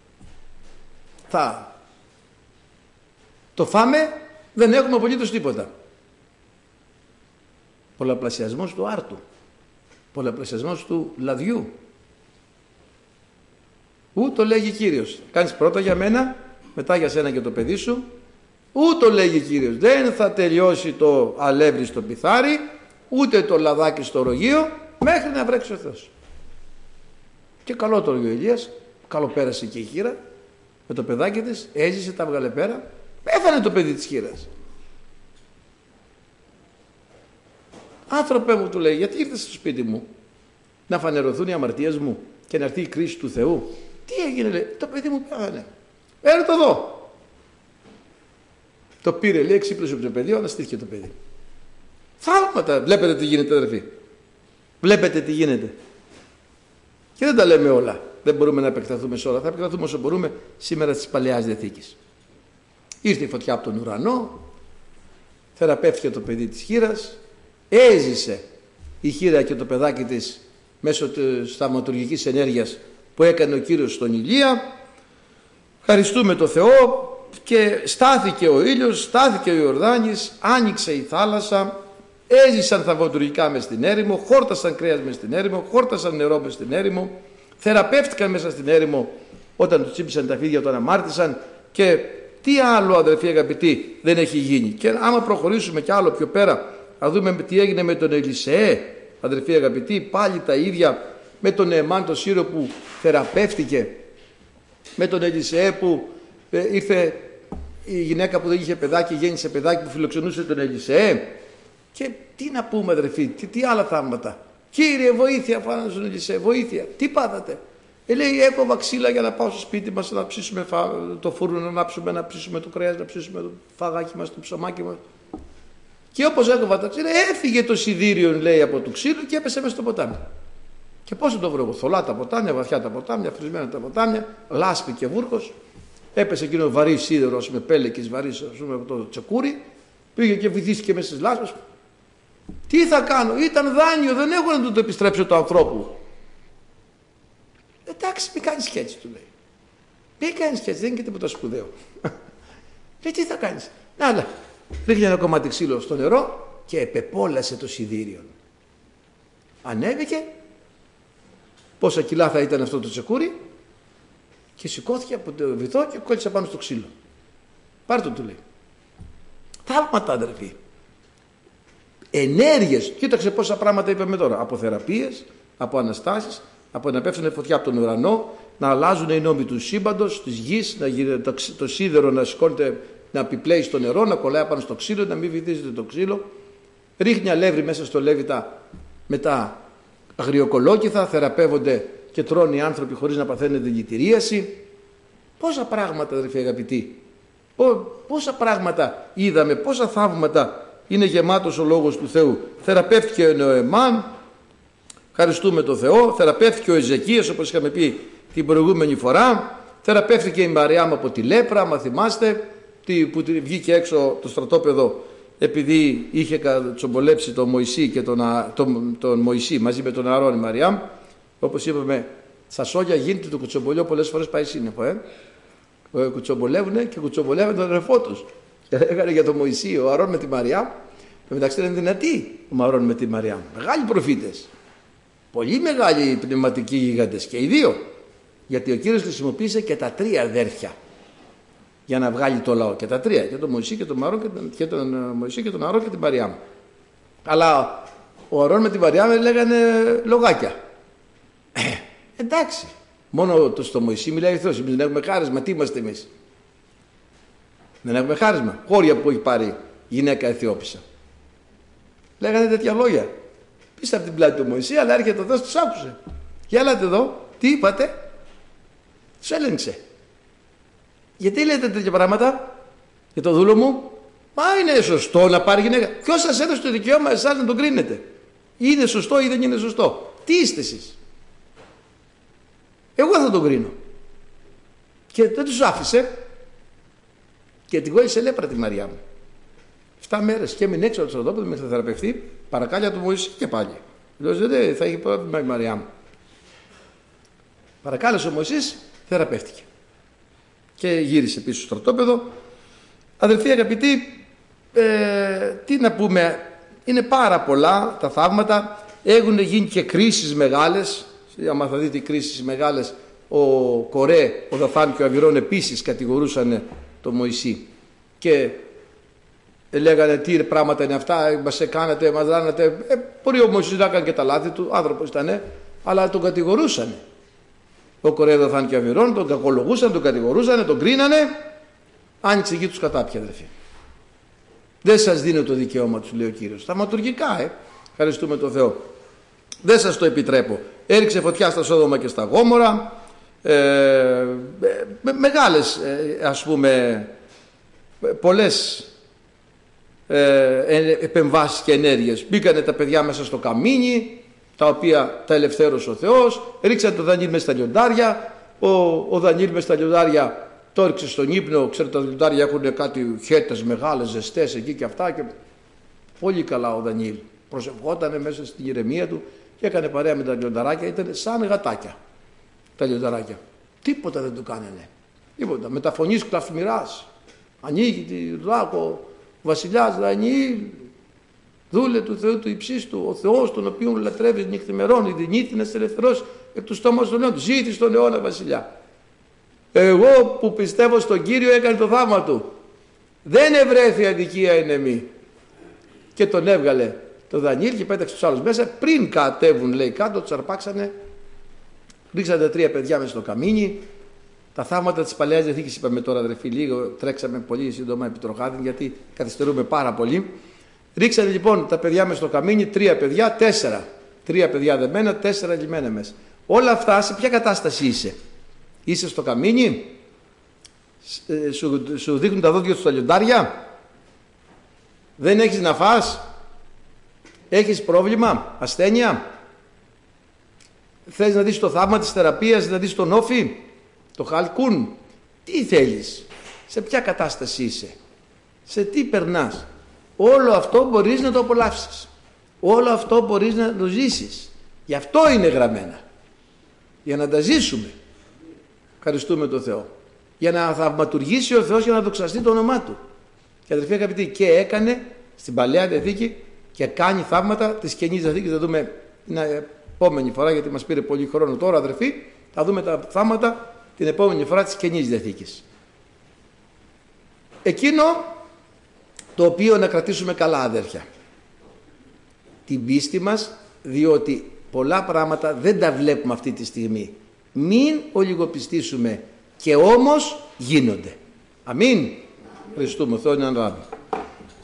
θα το φάμε, δεν έχουμε απολύτως τίποτα. Πολλαπλασιασμός του άρτου, πολλαπλασιασμός του λαδιού. Ούτω λέγει Κύριος. Κάνεις πρώτα για μένα, μετά για σένα και το παιδί σου. Ούτω λέγει Κύριος. Δεν θα τελειώσει το αλεύρι στο πιθάρι, ούτε το λαδάκι στο ρογείο, μέχρι να βρέξει ο Θεός. Και καλό το ο Ηλίας, καλό πέρασε και η χείρα με το παιδάκι της, έζησε, τα βγάλε πέρα, πέθανε το παιδί της χείρας. Άνθρωπε μου, του λέει, γιατί ήρθες στο σπίτι μου? Να φανερωθούν οι αμαρτίες μου? και να έρθει η κρίση του Θεού. Τι έγινε, λέει, το παιδί μου πέθανε. Έλα το δω. Το πήρε, λέει, ξύπνησε από το παιδί, αναστήθηκε το παιδί. Θαύματα. Βλέπετε τι γίνεται, αδερφοί. Βλέπετε τι γίνεται. Και δεν τα λέμε όλα. Δεν μπορούμε να επεκταθούμε σε όλα. Θα επεκταθούμε όσο μπορούμε σήμερα της Παλαιάς Διαθήκης. Ήρθε η φωτιά από τον ουρανό, θεραπεύτηκε το παιδί της χήρας, έζησε η χήρα και το παιδάκι της μέσω της θαυματουργικής ενέργειας που έκανε ο Κύριος στον Ηλία. Ευχαριστούμε το Θεό, και στάθηκε ο ήλιος, στάθηκε ο Ιορδάνης, άνοιξε η θάλασσα, έζησαν θαυματουργικά μες στην έρημο, χόρτασαν κρέας μες στην έρημο, χόρτασαν νερό μες στην έρημο, θεραπεύτηκαν μέσα στην έρημο όταν τους τσίπησαν τα φίδια, όταν αμάρτησαν. Και τι άλλο, αδερφοί αγαπητοί, δεν έχει γίνει. Και άμα προχωρήσουμε κι άλλο πιο πέρα, θα δούμε τι έγινε με τον Ελισεέ, αδερφοί αγαπητοί, πάλι τα ίδια, με τον Νεεμάν τον Σύριο που θεραπεύτηκε, με τον Ελισεέ που ε, ήρθε η γυναίκα που δεν είχε παιδάκι, γέννησε παιδάκι που φιλοξενούσε τον Ελισεέ. Και τι να πούμε, αδερφοί, τι, τι άλλα θαύματα. Κύριε, βοήθεια, πάνω στον Ελισεέ, βοήθεια. Τι πάθατε? Ε, λέει, έκοβα ξύλα για να πάω στο σπίτι μας να ψήσουμε το φούρνο, να ανάψουμε, να ψήσουμε το κρέας, να ψήσουμε το φαγάκι μας, το ψωμάκι μας. Και όπως έκοβα τα ξύλα, έφυγε το σιδήριο, λέει, από το ξύλο και έπεσε μέσα στο ποτάμι. Και πώς θα το βρω εγώ? Θολά τα ποτάμια, βαθιά τα ποτάμια, φρισμένα τα ποτάμια, λάσπη και βούρκος. Έπεσε εκείνο βαρύ σίδερο με πέλεκες, βαρύ, ας πούμε, από το τσεκούρι. Πήγε και βυθίστηκε μέσα στις λάσπες. Τι θα κάνω? Ήταν δάνειο, δεν έχω να του το επιστρέψω του ανθρώπου. Εντάξει, μην κάνεις και έτσι, του λέει. Μην κάνεις και έτσι, δεν είναι και τίποτα σπουδαίο. Λέει, τι θα κάνεις? Να, αλλά ρίχνει ένα κομμάτι ξύλο στο νερό και επεπόλασε το σιδήριο. Ανέβηκε, πόσα κιλά θα ήταν αυτό το τσεκούρι, και σηκώθηκε από το βυθό και κόλλησε πάνω στο ξύλο. Πάρ' το, του λέει. Θαύματα, αδερφοί. Ενέργειες. Κοίταξε πόσα πράγματα είπαμε τώρα. Από θεραπείες, από αναστάσεις, από να πέφτουν φωτιά από τον ουρανό, να αλλάζουν οι νόμοι του σύμπαντος, της γης, να γίνει το, το σίδερο να σηκώνεται, να επιπλέει στο νερό, να κολλάει πάνω στο ξύλο, να μην βυθίζεται το ξύλο. Ρίχνει αλεύρι μέσα στο λέβητα με τα αγριοκολόκυθα, θεραπεύονται και τρώνε οι άνθρωποι χωρίς να παθαίνουν δηλητηρίαση. Πόσα πράγματα, αδερφοί αγαπητοί, πόσα πράγματα είδαμε, πόσα θαύματα. Είναι γεμάτος ο Λόγος του Θεού. Θεραπεύτηκε ο Νεεμάν, ευχαριστούμε τον Θεό. Θεραπεύτηκε ο Εζεκίας, όπως είχαμε πει την προηγούμενη φορά. Θεραπεύτηκε η Μαριάμ από τη λέπρα, μα θυμάστε, που βγήκε έξω το στρατόπεδο επειδή είχε τσομπολέψει τον Μωυσή, και τον, τον, τον Μωυσή μαζί με τον Αρών η Μαριάμ. Όπως είπαμε, στα σόγια γίνεται το κουτσομπολιό, πολλές φορές πάει σύννεφο. Ε? Κουτσομπολεύουνε και κουτσομπολεύουν τον αδερφό τους. Και λέγανε για τον Μωυσή, ο Αρών με τη Μαριάμ. Μεταξύ είναι δυνατοί ο Αρών με τη Μαριάμ. Μεγάλοι προφήτες. Πολύ μεγάλοι πνευματικοί γίγαντες και οι δύο. Γιατί ο Κύριος χρησιμοποίησε και τα τρία αδέρφια για να βγάλει το λαό. Και τα τρία. Και τον Μωυσή και τον Αρών και τον, και τον Μωυσή και τον Αρών και την Μαριάμ. Αλλά ο Αρών με τη Μαριάμ λέγανε λογάκια. Ε, εντάξει. Μόνο το στο Μωυσή μιλάει ο Θεός. Εμείς δεν έχουμε χάρισμα. Τι είμαστε εμείς? Δεν έχουμε χάρισμα. Χώρια που έχει πάρει γυναίκα Αιθιόπισσα. Λέγανε τέτοια λόγια. Πίστε από την πλάτη του Μωυσή, αλλά έρχεται ο Θεός, τους άκουσε. Για έλατε εδώ, τι είπατε? Τους έλεγξε. Γιατί λέτε τέτοια πράγματα για το δούλο μου? Μα είναι σωστό να πάρει γυναίκα? Ποιος σας έδωσε το δικαίωμα εσάς να τον κρίνετε? Είναι σωστό ή δεν είναι σωστό? Τι είστε εσείς? Εγώ θα τον κρίνω. Και δεν τους άφησε. Και την κόλλησε λέπρα τη Μαριά μου. Εφτά μέρες και έμεινε έξω από το στρατόπεδο μέχρι να θεραπευτεί. Παρακάλια του Μωυσή και πάλι. Λέω, δεν θα έχει πρόβλημα η Μαριά μου. Παρακάλεσε ο Μωυσής, θεραπεύτηκε. Και γύρισε πίσω στο στρατόπεδο. Αδελφοί αγαπητοί, ε, τι να πούμε, είναι πάρα πολλά τα θαύματα. Έχουν γίνει και κρίσεις μεγάλες. Άμα θα δείτε οι κρίσεις μεγάλες, ο Κορέ, ο Δαθάν και ο Αβυρών επίσης κατηγορούσαν το Μωυσή και λέγανε τι πράγματα είναι αυτά, μας έκανατε, μας δάνατε. Ε, μπορεί ο Μωυσής να έκανε και τα λάθη του, άνθρωπος ήταν, αλλά τον κατηγορούσαν. Ο Κορέ, Δαθάν και Αβυρών τον κακολογούσαν, τον κατηγορούσαν, τον κρίνανε. Άνοιξε εκεί τους κατάπια, αδερφοί. Δεν σας δίνω το δικαίωμα τους, λέει ο Κύριος. Θαυματουργικά, ε. Ευχαριστούμε τον Θεό. δεν σας το επιτρέπω. Έριξε φωτιά στα Σόδομα και στα Γόμορα, ε, με, μεγάλες ε, ας πούμε πολλές ε, επεμβάσεις και ενέργειες. Μπήκανε τα παιδιά μέσα στο καμίνι, τα οποία τα ελευθέρωσε ο Θεός, ρίξανε τον Δανίλ μες στα λιοντάρια, ο, ο Δανίλ μες στα λιοντάρια το έριξε στον ύπνο. Ξέρετε, τα λιοντάρια έχουν κάτι χέτες μεγάλες, ζεστές εκεί και αυτά, και πολύ καλά ο Δανίλ προσευχότανε μέσα στην ηρεμία του και έκανε παρέα με τα λιονταράκια. Ήταν σαν γατάκια τα λιονταράκια, τίποτα δεν του κάνανε, τίποτα. Με τα φωνής κλαφμυράς ανοίγει τη δάκο, ο βασιλιάς Δανιήλ, δούλε του Θεού του υψίστου, ο Θεός τον οποίον λατρεύεις νυχθημερών, η δυνήθη να σε ελευθερώσει εκ του στόματος των νέων. Ζήτης τον αιώνα βασιλιά. Εγώ που πιστεύω στον Κύριο έκανε το θαύμα του. Δεν ευρέθη αδικία εν εμή. Και τον έβγαλε το Δανιήλ και πέταξε τους άλλους μέσα. Πριν κατέβουν, λέει, κάτω, τους αρπάξανε. Ρίξανε τα τρία παιδιά μέσα στο καμίνι. Τα θαύματα της Παλαιάς Διαθήκης είπαμε τώρα, αδερφοί, λίγο. Τρέξαμε πολύ σύντομα επί τροχάδιν, γιατί καθυστερούμε πάρα πολύ. Ρίξανε λοιπόν τα παιδιά μέσα στο καμίνι, τρία παιδιά, τέσσερα. Τρία παιδιά δεμένα, τέσσερα λυμμένα μέσα. Όλα αυτά σε ποια κατάσταση είσαι? Είσαι στο καμίνι, σου, σου δείχνουν τα δόντια του στα λιοντάρια, δεν έχεις να φας, έχεις πρόβλημα, ασθένεια, θες να δεις το θαύμα της θεραπείας, να δεις τον όφι, το χαλκούν, τι θέλεις, σε ποια κατάσταση είσαι, σε τι περνάς? Όλο αυτό μπορείς να το απολαύσεις, όλο αυτό μπορείς να το ζήσεις. Γι' αυτό είναι γραμμένα, για να τα ζήσουμε. Ευχαριστούμε τον Θεό. Για να θαυματουργήσει ο Θεός, για να δοξαστεί το όνομά Του. Και αδερφοί αγαπητοί, και έκανε στην Παλαιά Διαθήκη και κάνει θαύματα της Καινής Διαθήκης. Θα δούμε την επόμενη φορά, γιατί μας πήρε πολύ χρόνο τώρα, αδερφοί. Θα δούμε τα θαύματα την επόμενη φορά της Καινής Διαθήκης. Εκείνο το οποίο να κρατήσουμε καλά, αδέρφια, την πίστη μας, διότι πολλά πράγματα δεν τα βλέπουμε αυτή τη στιγμή. Μην ολιγοπιστήσουμε, και όμως γίνονται. Αμήν. Χριστούμε, Θεό είναι αναλάβει.